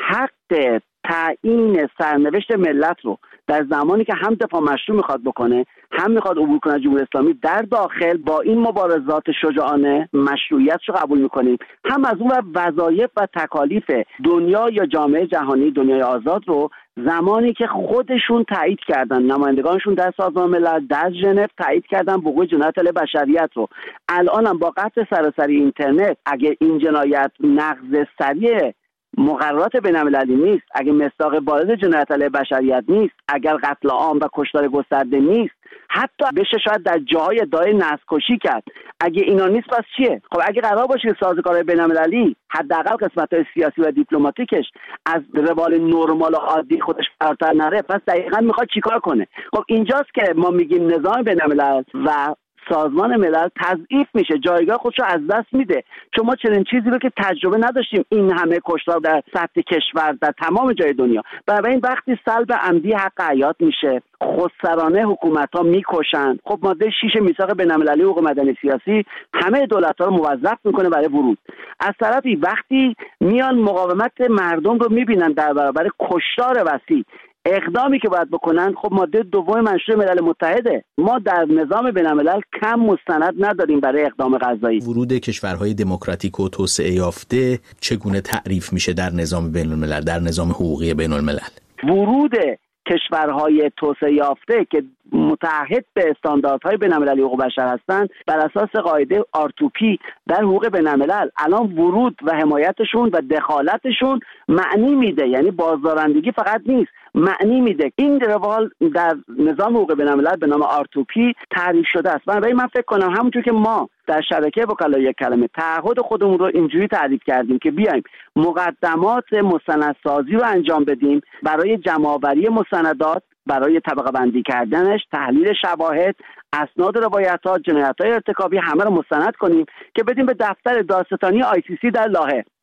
I: حق تعیین سرنوشت ملت رو در زمانی که هم دفاع مشروع میخواد بکنه، هم میخواد عبور کنه جمهوری اسلامی در داخل، با این مبارزات شجاعانه مشروعیتش رو قبول میکنیم، هم از اون وظایف و تکالیف دنیا یا جامعه جهانی، دنیای آزاد رو زمانی که خودشون تایید کردن، نمایندگانشون در سازمان ملل، در ژنو تایید کردن وقوع جنایت علیه بشریت رو، الان هم با قطع سراسری اینترنت اگه این جنایت نقض سریع مقررات بین‌المللی نیست، اگه مصداق بارز جنایت علیه بشریت نیست، اگر قتل عام و کشتار گسترده نیست، حتی بشه شاید در جاهای ادعای نسل‌کشی کرد، اگه اینا نیست پس چیه؟ خب اگه قرار باشه که سازوکارهای بین‌المللی حداقل قسمت‌های سیاسی و دیپلماتیکش از روال نرمال و عادی خودش فراتر نره، پس دقیقاً میخواد چیکار کنه؟ خب اینجاست که ما میگیم نظام بین‌الملل و سازمان ملل تضعیف میشه، جایگاه خودش رو از دست میده، چون ما چنین چیزی رو که تجربه نداشتیم، این همه کشتار در سطح کشور در تمام جای دنیا. برای این وقتی سلب عمدی حق حیات میشه، خودسرانه حکومت‌ها میکشن، خب ماده 6 میثاق بین‌المللی حقوق مدنی سیاسی همه دولت‌ها رو موظف میکنه برای ورود. از طرفی وقتی میان مقاومت مردم رو میبینن در برابر کشتار وسیع، اقدامی که باید بکنن، خب ماده 2 منشور ملل متحده، ما در نظام بین‌الملل کم مستند نداریم برای اقدام قضایی.
J: ورود کشورهای دموکراتیک و توسعه یافته چگونه تعریف میشه در نظام بین‌الملل، در نظام حقوقی بین‌الملل؟
I: ورود کشورهای توسعه یافته که متعهد به استانداردهای بین‌المللی حقوق بشر هستند بر اساس قاعده R2P در حقوق بین‌الملل، الان ورود و حمایتشون و دخالتشون معنی میده، یعنی بازدارندگی فقط نیست، معنی میده. این روال در نظام حقوق بین‌الملل به نام R2P تعریف شده است. بنابراین من فکر کنم همونطور که ما در شبکه وکلای یک کلمه تعهد خودمون رو اینجوری تعریف کردیم که بیایم مقدمات مستندسازی رو انجام بدیم برای جمع‌آوری مستندات، برای طبقه بندی کردنش، تحلیل شواهد، اسناد روایت‌ها، جنایت‌های ارتکابی، همه رو مستند کنیم که بدیم به دفتر دادستانی ICC در لاهه.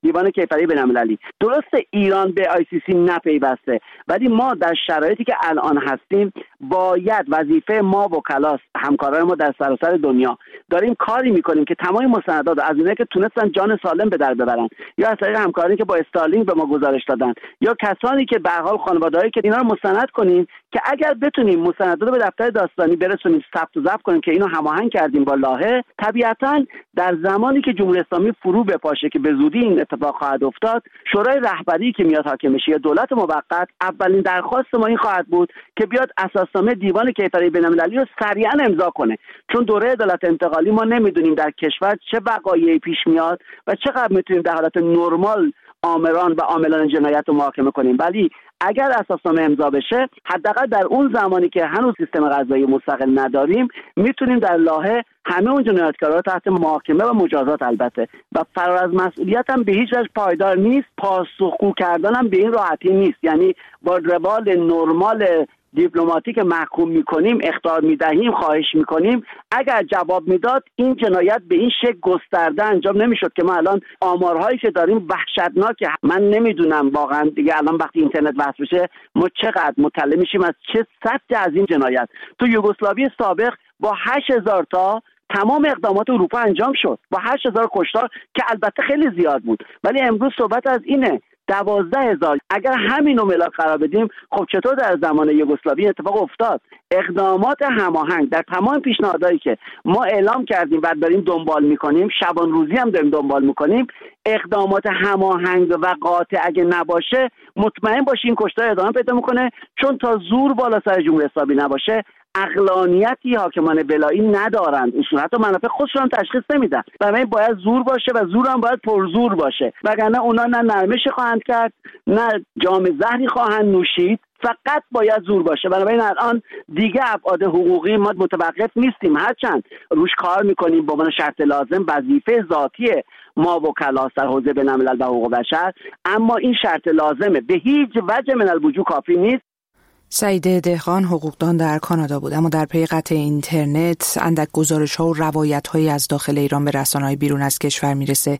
I: دیوان کیفری بین‌المللی. درسته ایران به ICC نپیوسته، ولی ما در شرایطی که الان هستیم باید وظیفه ما وکلاست، همکاران ما در سراسر دنیا داریم کاری میکنیم که تمام مستندات از اینایی که تونستن جان سالم به در ببرن یا از طریق همکارانی که با استارلینک به ما گزارش دادن یا کسانی که به هر حال خانواده‌ای که اینا رو مستند کنیم که اگر بتونیم مستندات رو به دفتر داستانی برسونیم، ثبت و ضبط کنیم که اینو هماهنگ کردیم با لایحه، طبیعتاً در زمانی که جمهوری اسلامی فرو بپاشه که به زودی این اتفاق خواهد افتاد، شورای رهبری که میاد حاکم میشه یا دولت موقت، اولین درخواست ما این خواهد بود که بیاد اساسنامه دیوان کیفری بین‌المللی رو سریعا امضا کنه، چون دوره عدالت انتقالی ما نمیدونیم در کشور چه وقایعی پیش میاد و چقدر میتونیم در حالت نرمال آمران و عاملان جنایت رو محاکمه کنیم. ولی اگر اساسنامه امضا بشه، حداقل در اون زمانی که هنوز سیستم قضایی مستقل نداریم، میتونیم در لایحه همه اون جنایتکارا رو تحت محاکمه و مجازات البته و فرار از مسئولیت هم به هیچ وجه پایدار نیست. پاسخگو کردن هم به این راحتی نیست، یعنی با روال نرمال دیپلماتیک محکوم میکنیم، اخطار میدهیم، خواهش میکنیم. اگر جواب میداد این جنایت به این شکل گسترده انجام نمیشد که ما الان آمارهایی که داریم وحشتناکه. من نمیدونم واقعا دیگه الان وقتی اینترنت بحث بشه ما چقدر مطلع میشیم از چه سطح از این جنایت. تو یوگسلاوی سابق با 8000 تا تمام اقدامات اروپا انجام شد، با 8000 کشتار که البته خیلی زیاد بود، ولی امروز صحبت از اینه 12000. اگر همین رو ملاک قرار بدیم، خب چطور در زمان یوگسلاوی اتفاق افتاد؟ اقدامات هماهنگ در تمام پیشنهادهایی که ما اعلام کردیم و داریم دنبال میکنیم، شبان روزی هم داریم دنبال میکنیم، اقدامات هماهنگ و قاطع اگه نباشه، مطمئن باشین کشتار ادامه پیدا میکنه، چون تا زور بالا سر جمهوری اسلامی نباشه عقلانیتی حاکمان ولایی ندارند، اصولا حتی منافع خودشون تشخیص نمیدن. برای باید زور باشه و زور هم باید پرزور باشه، وگرنه اونا نه نرمش خواهند کرد نه جام زهری خواهند نوشید، فقط باید زور باشه. بنابراین الان دیگه ابعاد حقوقی ما متوقف نیستیم، هرچند روش کار میکنیم به عنوان شرط لازم، وظیفه ذاتی ما وکلاست در حوزه بین‌الملل و حقوق بشر، اما این شرط لازمه، به هیچ وجه من الوجوه کافی نیست.
A: سعید دهقان حقوقدان در کانادا بود. اما در پی قطع اینترنت اندک گزارش‌ها و روایت‌هایی از داخل ایران به رسانه‌های بیرون از کشور میرسه.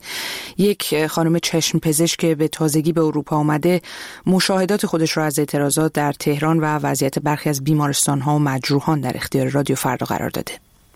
A: یک خانم چشم پزشک که به تازگی به اروپا آمده مشاهدات خودش را از اعتراضات در تهران و وضعیت برخی از بیمارستان‌ها و مجروحان در اختیار رادیو فردا قرار داده.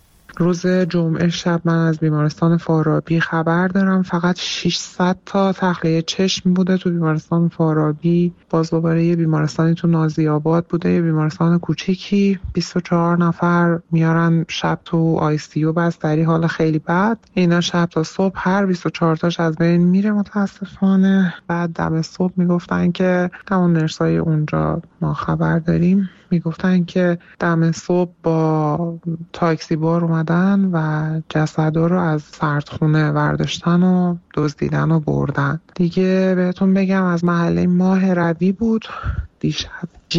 K: روز جمعه شب من از بیمارستان فارابی خبر دارم، فقط 600 تا تخلیه چشم بوده تو بیمارستان فارابی. باز دوباره یه بیمارستانی تو نازی‌آباد بوده، یه بیمارستان کوچیکی، 24 نفر میارن شب تو ICU بستری، حال خیلی بد. اینا شب تا صبح هر 24 تاش از بین میره متاسفانه. بعد دم صبح میگفتن که همون نرسای اونجا ما خبر داریم، میگفتن که دم صبح با تاکسی بار اومدن و جسدا رو از سردخونه برداشتن و دزدیدن و بردن. دیگه بهتون بگم از محله ماه روی بود، دیشب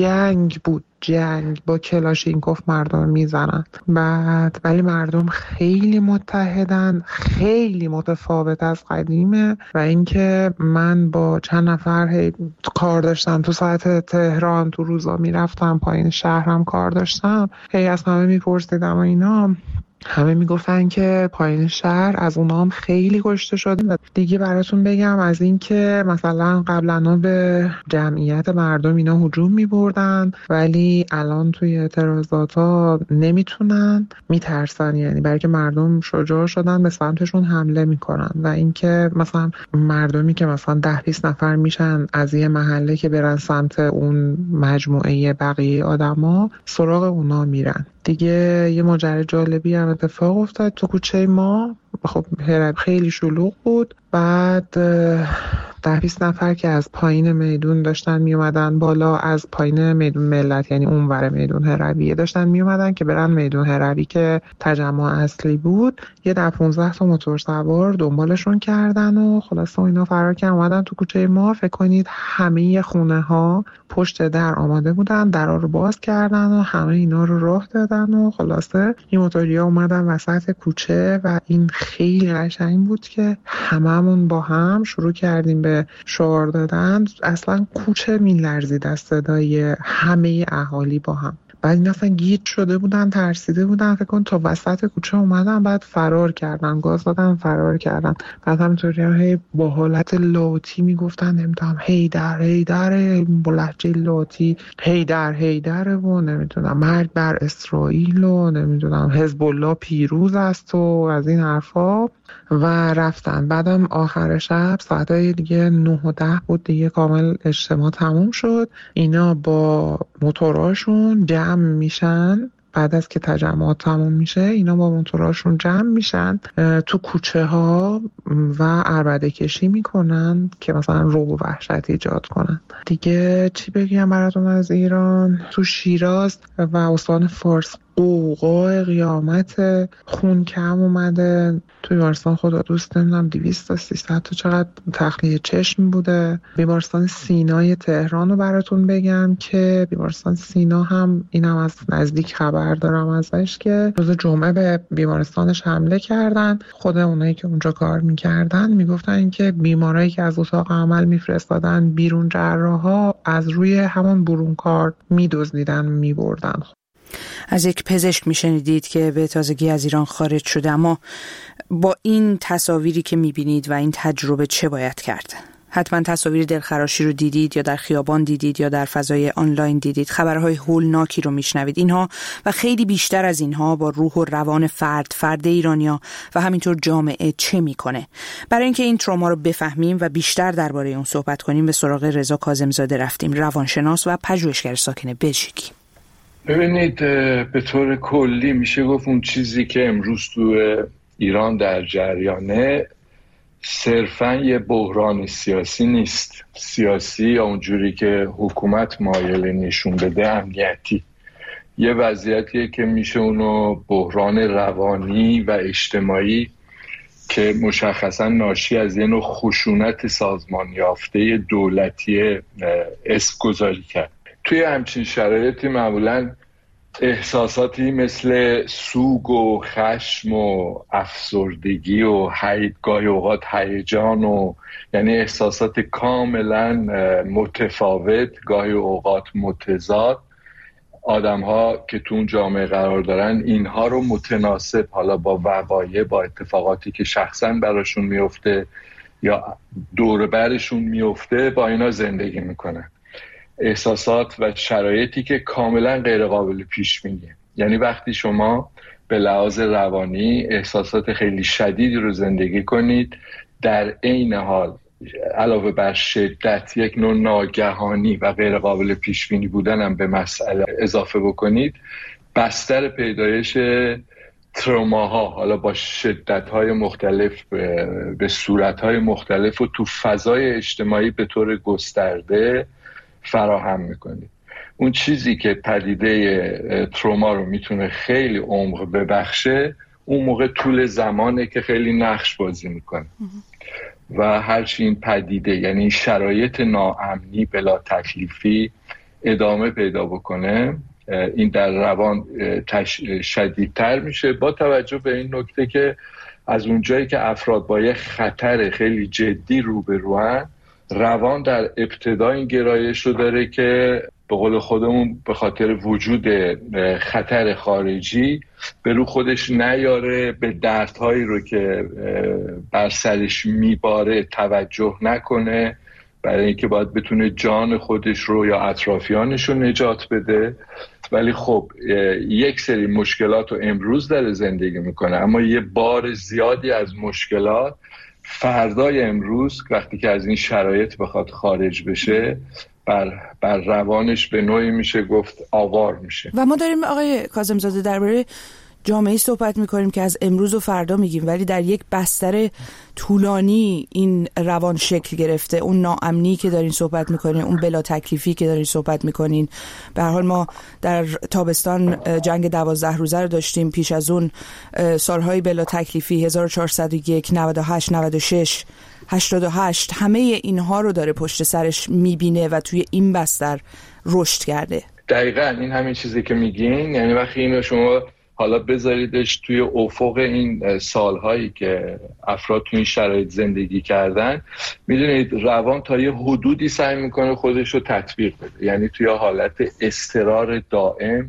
K: جنگ بود، جنگ با کلاشینکوف مردم میزنن. بعد ولی مردم خیلی متحدن، خیلی متفاوت از قدیمه. و اینکه من با چند نفر کار داشتم تو ساعت تهران، تو روزا میرفتم پایین شهرم کار داشتم، از همه میپرسیدم و اینا، همه میگفتن که پایین شهر از اونا هم خیلی کشته شده. دیگه براتون بگم از این که مثلا قبلا به جمعیت مردم اینا هجوم میبردن، ولی الان توی اعتراضات ها نمیتونن، میترسن، یعنی برای که مردم شجاع شدن به سمتشون حمله میکنن. و اینکه مثلا مردمی که مثلا 10-20 نفر میشن از یه محله که برن سمت اون مجموعه بقیه آدما، سراغ اونا میرن. دیگه یه ماجرای جالبی هم اتفاق افتاد تو کوچه ما. خب خیلی شلوغ بود. بعد 10-20 نفر که از پایین میدون داشتن می اومدن بالا، از پایین میدون ملت یعنی اونور میدون هرویه داشتن می اومدن که برن میدون هروی که تجمع اصلی بود. یه 10-15 تا موتور سوار دنبالشون کردن و خلاصه اینا فرار کردن اومدن تو کوچه ما. فکر کنید همه خونه ها پشت در آماده بودن، درا رو باز کردن و همه اینا رو راه دادن و خلاصه این موتوریا اومدن وسط کوچه و این خیلی قشنگ بود که هممون با هم شروع کردیم به شعار دادن. اصلا کوچه میلرزید از صدای همه اهالی با هم. بعد این اصلا گیج شده بودن، ترسیده بودن، فکر کن تا وسط کوچه اومدن، بعد فرار کردن، گاز دادن فرار کردن. بعد همینطوری هی با حالت لاتی میگفتن نمیدونم هیدر هیدر، با لهجه لاتی هیدر هیدر و نمیدونم مرگ بر اسرائیل و نمیدونم حزب الله پیروز است و از این حرفا و رفتن. بعدم آخر شب ساعتای دیگه 9 و 10 بود دیگه، کامل اجتماع تموم شد. اینا با موتوراشون جمع میشن، بعد از که تجمعات تموم میشه اینا با موتوراشون جمع میشن تو کوچه ها و عربده کشی میکنن که مثلا رعب و وحشت ایجاد کنن. دیگه چی بگم براتون از ایران؟ تو شیراز و استان فارس قوقای قیامت، خون کم اومده تو بیمارستان خدا دوست، نمیدونم 200 تا 300 تا چقدر تخلیه چشم بوده. بیمارستان سینای تهران رو براتون بگم که بیمارستان سینا هم اینم از نزدیک خبر دارم ازش که روز جمعه به بیمارستانش حمله کردن. خود اونایی که اونجا کار میکردن میگفتن که بیمارایی که از اتاق عمل میفرستادن بیرون جراحا از روی همون برون کار میدزدیدن میبردن.
A: از یک پزشک میشنیدید که به تازگی از ایران خارج شده، اما با این تصاویری که میبینید و این تجربه چه باید کرد؟ حتما تصاویر دلخراشی رو دیدید یا در خیابان دیدید یا در فضای آنلاین دیدید، خبرهای هولناکی رو میشنوید. اینها و خیلی بیشتر از اینها با روح و روان فرد ایرانیا و همینطور جامعه چه میکنه؟ برای اینکه این تروما رو بفهمیم و بیشتر درباره اون صحبت کنیم به سراغ رضا کاظم‌زاده رفتیم، روانشناس و پژوهشگر ساکن بلژیکی.
L: ببینید، به طور کلی میشه گفت اون چیزی که امروز تو ایران در جریانه صرفاً یه بحران سیاسی نیست. سیاسی یا اونجوری که حکومت مایل نشون بده امنیتی. یه وضعیتیه که میشه اونو بحران روانی و اجتماعی که مشخصاً ناشی از یه نوع خشونت سازمان یافته دولتی اسم گذاری کرد. توی همچین شرایطی معمولاً احساساتی مثل سوگ و خشم و افسردگی و گاهی اوقات هیجان و یعنی احساسات کاملا متفاوت، گاهی اوقات متضاد، آدم ها که تو اون جامعه قرار دارن اینها رو متناسب حالا با وقایع، با اتفاقاتی که شخصا براشون میفته یا دور برشون میفته با اینا زندگی میکنن. احساسات و شرایطی که کاملا غیر قابل پیش بینیه. یعنی وقتی شما به لحاظ روانی احساسات خیلی شدیدی رو زندگی کنید، در عین حال علاوه بر شدت یک نوع ناگهانی و غیر قابل پیش بینی بودن هم به مسئله اضافه بکنید، بستر پیدایش تروماها حالا با شدت‌های مختلف به صورت‌های مختلف و تو فضای اجتماعی به طور گسترده فراهم میکنید. اون چیزی که پدیده تروما رو میتونه خیلی عمق ببخشه، اون موقع طول زمانه که خیلی نقش بازی میکنه و هرچی این پدیده یعنی شرایط ناامنی بلا تکلیفی ادامه پیدا بکنه، این در روان شدیدتر میشه. با توجه به این نکته که از اونجایی که افراد با یه خطر خیلی جدی روبروان، روان در ابتدا این گرایش رو داره که به قول خودمون به خاطر وجود خطر خارجی به رو خودش نیاره، به دردهایی رو که بر سرش میباره توجه نکنه، برای اینکه باید بتونه جان خودش رو یا اطرافیانش رو نجات بده. ولی خب یک سری مشکلات رو امروز داره زندگی میکنه، اما یه بار زیادی از مشکلات فردای امروز وقتی که از این شرایط بخواد خارج بشه بر روانش به نوعی میشه گفت آوار میشه.
A: و ما داریم آقای کاظم‌زاده درباره جامعه‌ای صحبت میکنیم که از امروز و فردا میگیم، ولی در یک بستر طولانی این روان شکل گرفته. اون ناامنی که دارین صحبت میکنین، اون بلا تکلیفی که دارین صحبت میکنین، به هر حال ما در تابستان جنگ 12 روزه رو داشتیم، پیش از اون سالهای بلا تکلیفی 1401 98 96 88، همه اینها رو داره پشت سرش میبینه و توی این بستر رشد کرده.
L: دقیقاً این همین چیزی که میگین، یعنی وقتی اینو شما حالا بذاریدش توی افق این سالهایی که افراد توی این شرایط زندگی کردن، میدونید روان تا یه حدودی سعی میکنه خودش رو تطبیق بده، یعنی توی حالت اضطرار دائم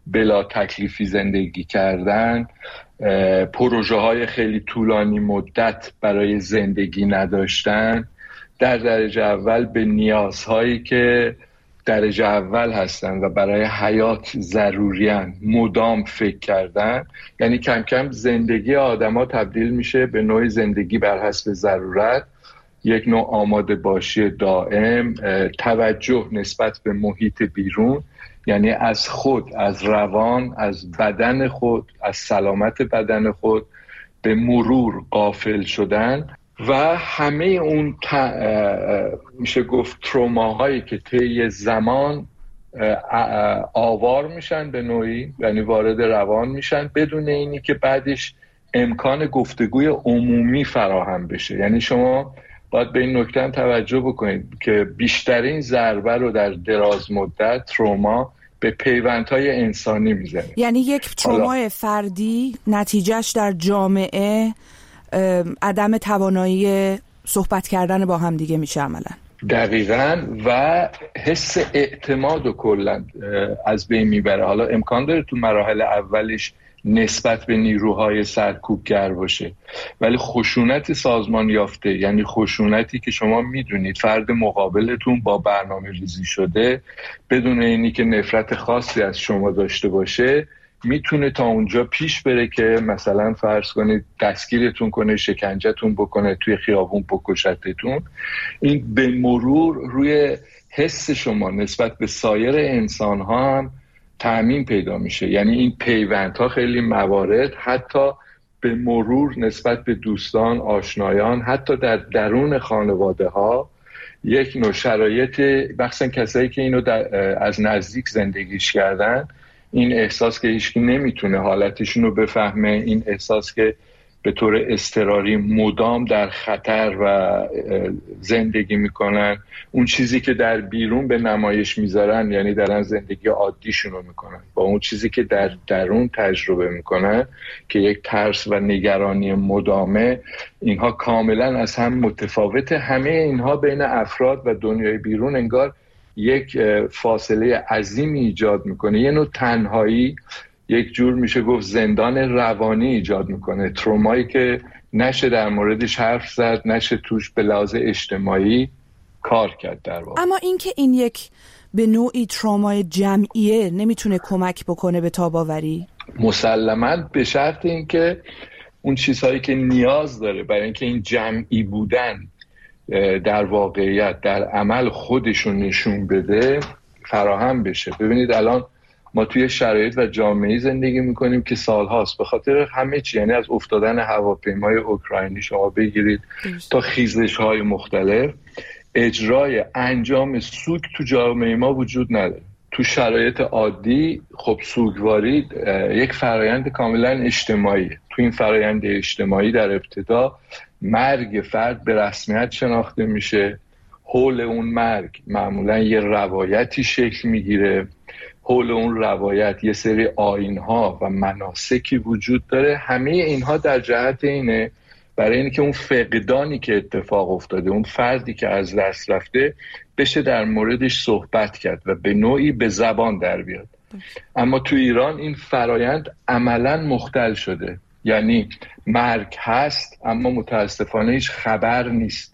L: بلا تکلیفی زندگی کردن، پروژه های خیلی طولانی مدت برای زندگی نداشتن، در درجه اول به نیازهایی که درجه اول هستن و برای حیات ضروریان مدام فکر کردن. یعنی کم کم زندگی آدما تبدیل میشه به نوع زندگی بر حسب ضرورت، یک نوع آماده باشی دائم، توجه نسبت به محیط بیرون، یعنی از خود، از روان، از بدن خود، از سلامت بدن خود به مرور غافل شدن و همه اون میشه گفت تروماهایی که طی زمان آوار میشن به نوعی، یعنی وارد روان میشن بدون اینی که بعدش امکان گفتگوی عمومی فراهم بشه. یعنی شما باید به این نکته هم توجه بکنید که بیشترین ضربه رو در دراز مدت تروما به پیوندهای انسانی میزنه.
A: یعنی یک ترومای فردی نتیجهش در جامعه عدم توانایی صحبت کردن با هم دیگه میشه عملا.
L: دقیقاً، و حس اعتماد رو کلاً از بین میبره. حالا امکان داره تو مراحل اولش نسبت به نیروهای سرکوبگر باشه، ولی خشونت سازمان یافته، یعنی خشونتی که شما میدونید فرد مقابلتون با برنامه ریزی شده بدون اینی که نفرت خاصی از شما داشته باشه، میتونه تا اونجا پیش بره که مثلا فرض کنید دستگیرتون کنه، شکنجهتون بکنه، توی خیابون بکشتتون. این به مرور روی حس شما نسبت به سایر انسان ها هم تأمین پیدا میشه. یعنی این پیوندها خیلی موارد حتی به مرور نسبت به دوستان، آشنایان، حتی در درون خانواده ها یک نوع شرایط، مخصوصا کسایی که اینو از نزدیک زندگیش کردن، این احساس که هیچکی نمیتونه حالتشون رو بفهمه، این احساس که به طور اضطراری مدام در خطر و زندگی میکنن، اون چیزی که در بیرون به نمایش میذارن، یعنی دارن زندگی عادیشون رو میکنن، با اون چیزی که در درون تجربه میکنن که یک ترس و نگرانی مدامه، اینها کاملا از هم متفاوته. همه اینها بین افراد و دنیای بیرون انگار یک فاصله عظیمی ایجاد میکنه، یه نوع تنهایی، یک جور میشه گفت زندان روانی ایجاد میکنه. ترومایی که نشه در موردش حرف زد، نشه توش به لحاظ اجتماعی کار کرد در واقع.
A: اما اینکه این یک به نوعی ترومای جمعیه نمیتونه کمک بکنه به تاب‌آوری؟
L: مسلماً به شرط اینکه اون چیزهایی که نیاز داره برای اینکه این جمعی بودن در واقعیت در عمل خودشون نشون بده فراهم بشه. ببینید الان ما توی شرایط و جامعه زندگی میکنیم که سالهاست به خاطر همه چی، یعنی از افتادن هواپیمای اوکراینی شما بگیرید تا خیزش‌های مختلف، اجرای انجام سوگ تو جامعه ما وجود نداره. تو شرایط عادی خب سوگواری یک فرایند کاملا اجتماعی. تو این فرایند اجتماعی در ابتدا مرگ فرد به رسمیت شناخته میشه، حول اون مرگ معمولا یه روایتی شکل میگیره، حول اون روایت یه سری آیین‌ها و مناسکی وجود داره. همه اینها در جهت اینه برای اینکه اون فقدانی که اتفاق افتاده، اون فردی که از دست رفته، بشه در موردش صحبت کرد و به نوعی به زبان در بیاد. اما تو ایران این فرایند عملاً مختل شده، یعنی مرگ هست اما متاسفانه هیچ خبر نیست،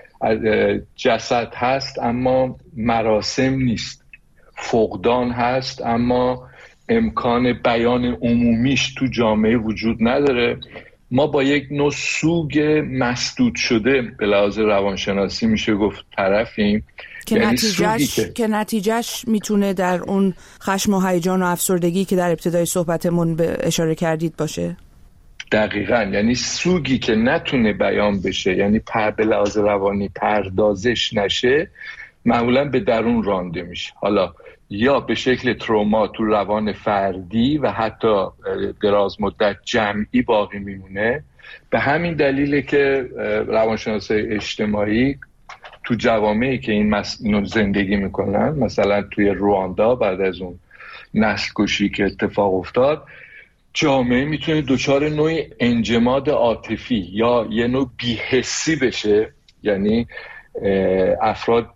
L: جسد هست اما مراسم نیست، فقدان هست اما امکان بیان عمومیش تو جامعه وجود نداره. ما با یک نوع سوگ مسدود شده به لحاظ روانشناسی میشه گفت طرفیم،
A: که
L: یعنی
A: که نتیجهش میتونه در اون خشم و هیجان و افسردگی که در ابتدای صحبتمون به اشاره کردید باشه.
L: دقیقاً، یعنی سوگی که نتونه بیان بشه، یعنی به لحاظ روانی پردازش نشه، معمولاً به درون رانده میشه. حالا یا به شکل تروما تو روان فردی و حتی دراز مدت جمعی باقی میمونه. به همین دلیله که روانشناسای اجتماعی تو جوامعی که اینو زندگی میکنن، مثلا توی رواندا بعد از اون نسل کشی که اتفاق افتاد، جامعه میتونه دچار نوعی انجماد عاطفی یا یه نوع بی‌حسی بشه، یعنی افراد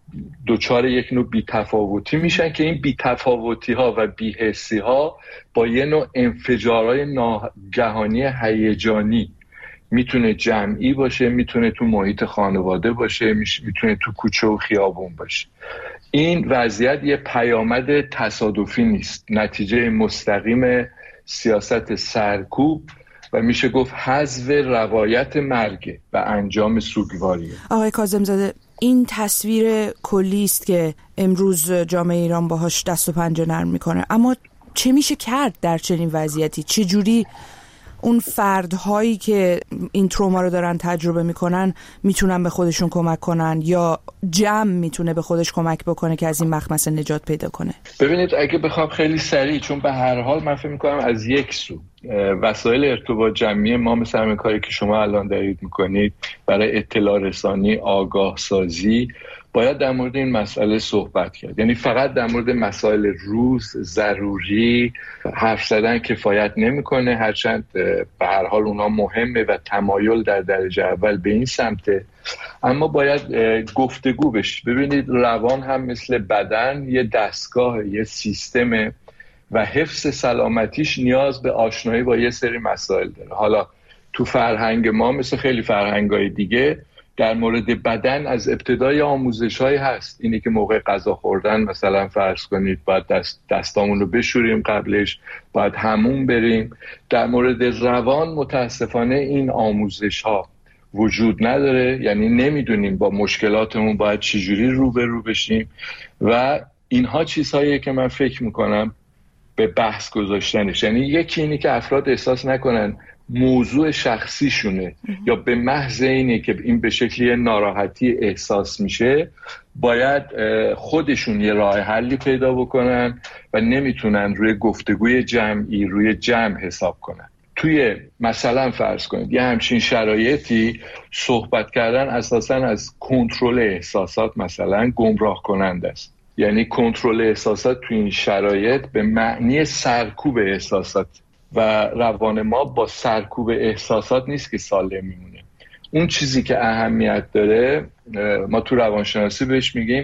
L: دچار یک نوع بی‌تفاوتی میشن که این بی‌تفاوتی ها و بی‌حسی ها با یه نوع انفجارهای ناگهانی هیجانی، میتونه جمعی باشه، میتونه تو محیط خانواده باشه، میتونه تو کوچه و خیابون باشه. این وضعیت یه پیامد تصادفی نیست، نتیجه مستقیم سیاست سرکوب و میشه گفت حذف روایت مرگ و انجام سوگواریه.
A: آقای کاظم‌زاده، این تصویر کلی است که امروز جامعه ایران باهاش دست و پنجه نرم میکنه، اما چه میشه کرد در چنین وضعیتی؟ چه جوری اون فردهایی که این تروما رو دارن تجربه میکنن میتونن به خودشون کمک کنن، یا جمع میتونه به خودش کمک بکنه که از این مخمسه نجات پیدا کنه؟
L: ببینید، اگه بخوام خیلی سریع، چون به هر حال من فکر میکنم از یک سو وسایل ارتباط جمعی ما مثل همین کاری که شما الان دارید میکنید برای اطلاع رسانی، آگاه سازی، باید در مورد این مسئله صحبت کرد. یعنی فقط در مورد مسائل روز ضروری حرف زدن کفایت نمیکنه، هرچند به هر حال اونا مهمه و تمایل در درجه اول به این سمته، اما باید گفتگو بشه. ببینید، روان هم مثل بدن یه دستگاه، یه سیستمه و حفظ سلامتیش نیاز به آشنایی با یه سری مسائل داره. حالا تو فرهنگ ما مثل خیلی فرهنگ‌های دیگه در مورد بدن از ابتدای آموزش‌هایی هست، اینی که موقع غذا خوردن مثلا فرض کنید باید دستامون رو بشوریم، قبلش باید حموم بریم. در مورد روان متاسفانه این آموزش‌ها وجود نداره، یعنی نمیدونیم با مشکلاتمون باید چجوری روبرو بشیم و اینها چیزهاییه که من فکر میکنم به بحث گذاشتنش. یعنی یکی اینی که افراد احساس نکنن موضوع شخصیشونه یا به محض اینی که این به شکلی ناراحتی احساس میشه باید خودشون یه راه حلی پیدا بکنن و نمیتونن روی گفتگوی جمعی، روی جمع حساب کنن. توی مثلا فرض کنید یه همچین شرایطی صحبت کردن اساساً از کنترل احساسات مثلا گمراه کننده است. یعنی کنترل احساسات توی این شرایط به معنی سرکوب احساسات و روان ما با سرکوب احساسات نیست که سالم میمونه. اون چیزی که اهمیت داره ما تو روانشناسی بهش میگیم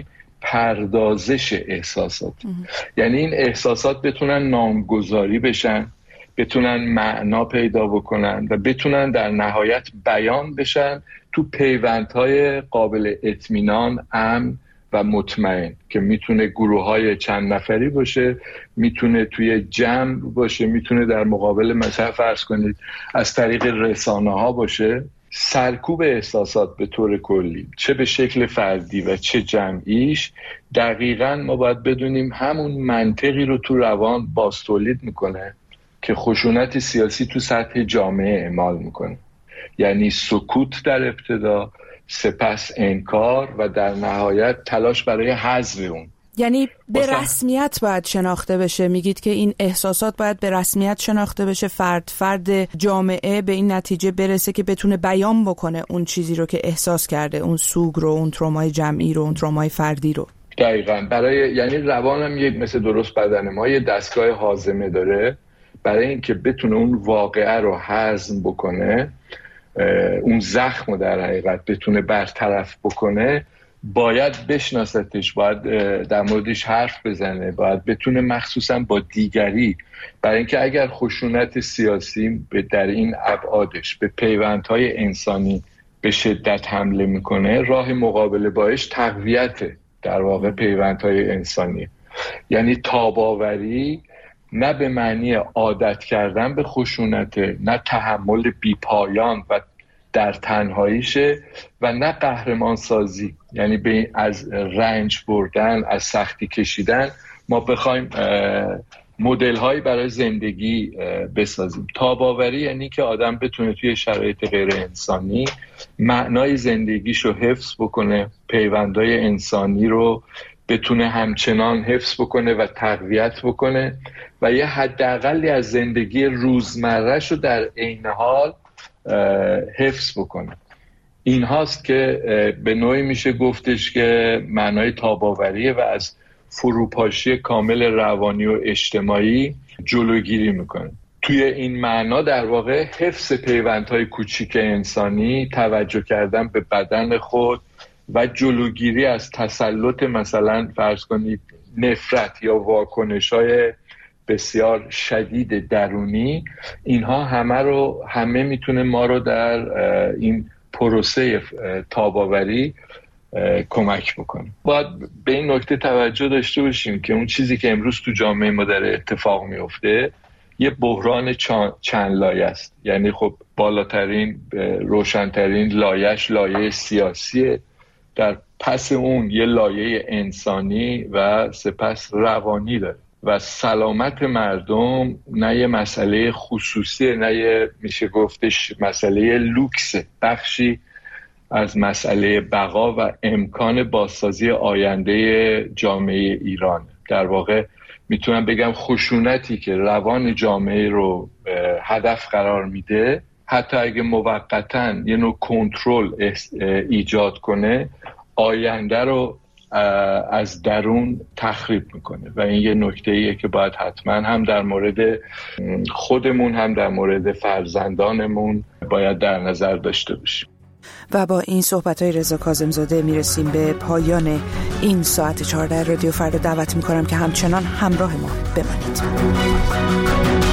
L: پردازش احساسات. یعنی این احساسات بتونن نامگذاری بشن، بتونن معنا پیدا بکنن و بتونن در نهایت بیان بشن تو پیوندهای قابل اطمینان، امن و مطمئن که میتونه گروه‌های چند نفری باشه، میتونه توی جمع باشه، میتونه در مقابل مثلا فرض کنید از طریق رسانه‌ها باشه. سرکوب احساسات به طور کلی چه به شکل فردی و چه جمعیش، دقیقاً ما باید بدونیم همون منطقی رو تو روان باستولید میکنه که خشونت سیاسی تو سطح جامعه اعمال میکنه. یعنی سکوت در ابتدا، سپس انکار و در نهایت تلاش برای حذف اون.
A: یعنی به رسمیت باید شناخته بشه. میگید که این احساسات باید به رسمیت شناخته بشه، فرد جامعه به این نتیجه برسه که بتونه بیان بکنه اون چیزی رو که احساس کرده، اون سوگ رو، اون ترومای جمعی رو، اون ترومای فردی رو.
L: دقیقاً. یعنی روانم یک مثل درست بدن ما یه دستگاه هاضمه داره برای اینکه بتونه اون واقعه رو هضم بکنه، اون زخم رو در حقیقت بتونه برطرف بکنه، باید بشناستش، باید در موردش حرف بزنه، باید بتونه مخصوصا با دیگری، برای اینکه اگر خشونت سیاسی در این ابعادش به پیوندهای انسانی به شدت حمله میکنه، راه مقابله باش تقویت در واقع پیوندهای انسانی. یعنی تاباوری نه به معنی عادت کردن به خشونت، نه تحمل بیپایان و در تنهاییشه و نه قهرمان سازی، یعنی از رنج بردن، از سختی کشیدن ما بخوایم مدل هایی برای زندگی بسازیم. تاباوری یعنی که آدم بتونه توی شرایط غیر انسانی معنای زندگیشو حفظ بکنه، پیوندهای انسانی رو بتونه همچنان حفظ بکنه و تقویت بکنه و یه حداقلی از زندگی روزمره‌شو در عین حال حفظ بکنه. این هاست که به نوعی میشه گفتش که معنای تاباوریه و از فروپاشی کامل روانی و اجتماعی جلوگیری میکنه. توی این معنا در واقع حفظ پیوندهای کوچیک انسانی، توجه کردن به بدن خود، و جلوگیری از تسلط مثلا فرض کنید نفرت یا واکنش‌های بسیار شدید درونی، اینها همه میتونه ما رو در این پروسه تاب‌آوری کمک بکنه. باید به این نکته توجه داشته باشیم که اون چیزی که امروز تو جامعه ما داره اتفاق میفته یه بحران چند لایه است. یعنی خب بالاترین روشنترین لایه‌اش لایه سیاسیه، در پس اون یه لایه انسانی و سپس روانی داره و سلامت مردم نه یه مسئله خصوصی، نه یه میشه گفتش مسئله لوکس، بخشی از مسئله بقا و امکان بازسازی آینده جامعه ایران. در واقع میتونم بگم خشونتی که روان جامعه رو هدف قرار میده، حتی اگه موقتاً یه نوع کنترل ایجاد کنه، آینده رو از درون تخریب میکنه و این یه نکته‌ایه که باید حتما هم در مورد خودمون هم در مورد فرزندانمون باید در نظر داشته باشیم.
A: و با این صحبت‌های رضا کاظم‌زاده میرسیم به پایان این ساعت 14 رادیو فردا. دعوت میکنم که همچنان همراه ما بمانید.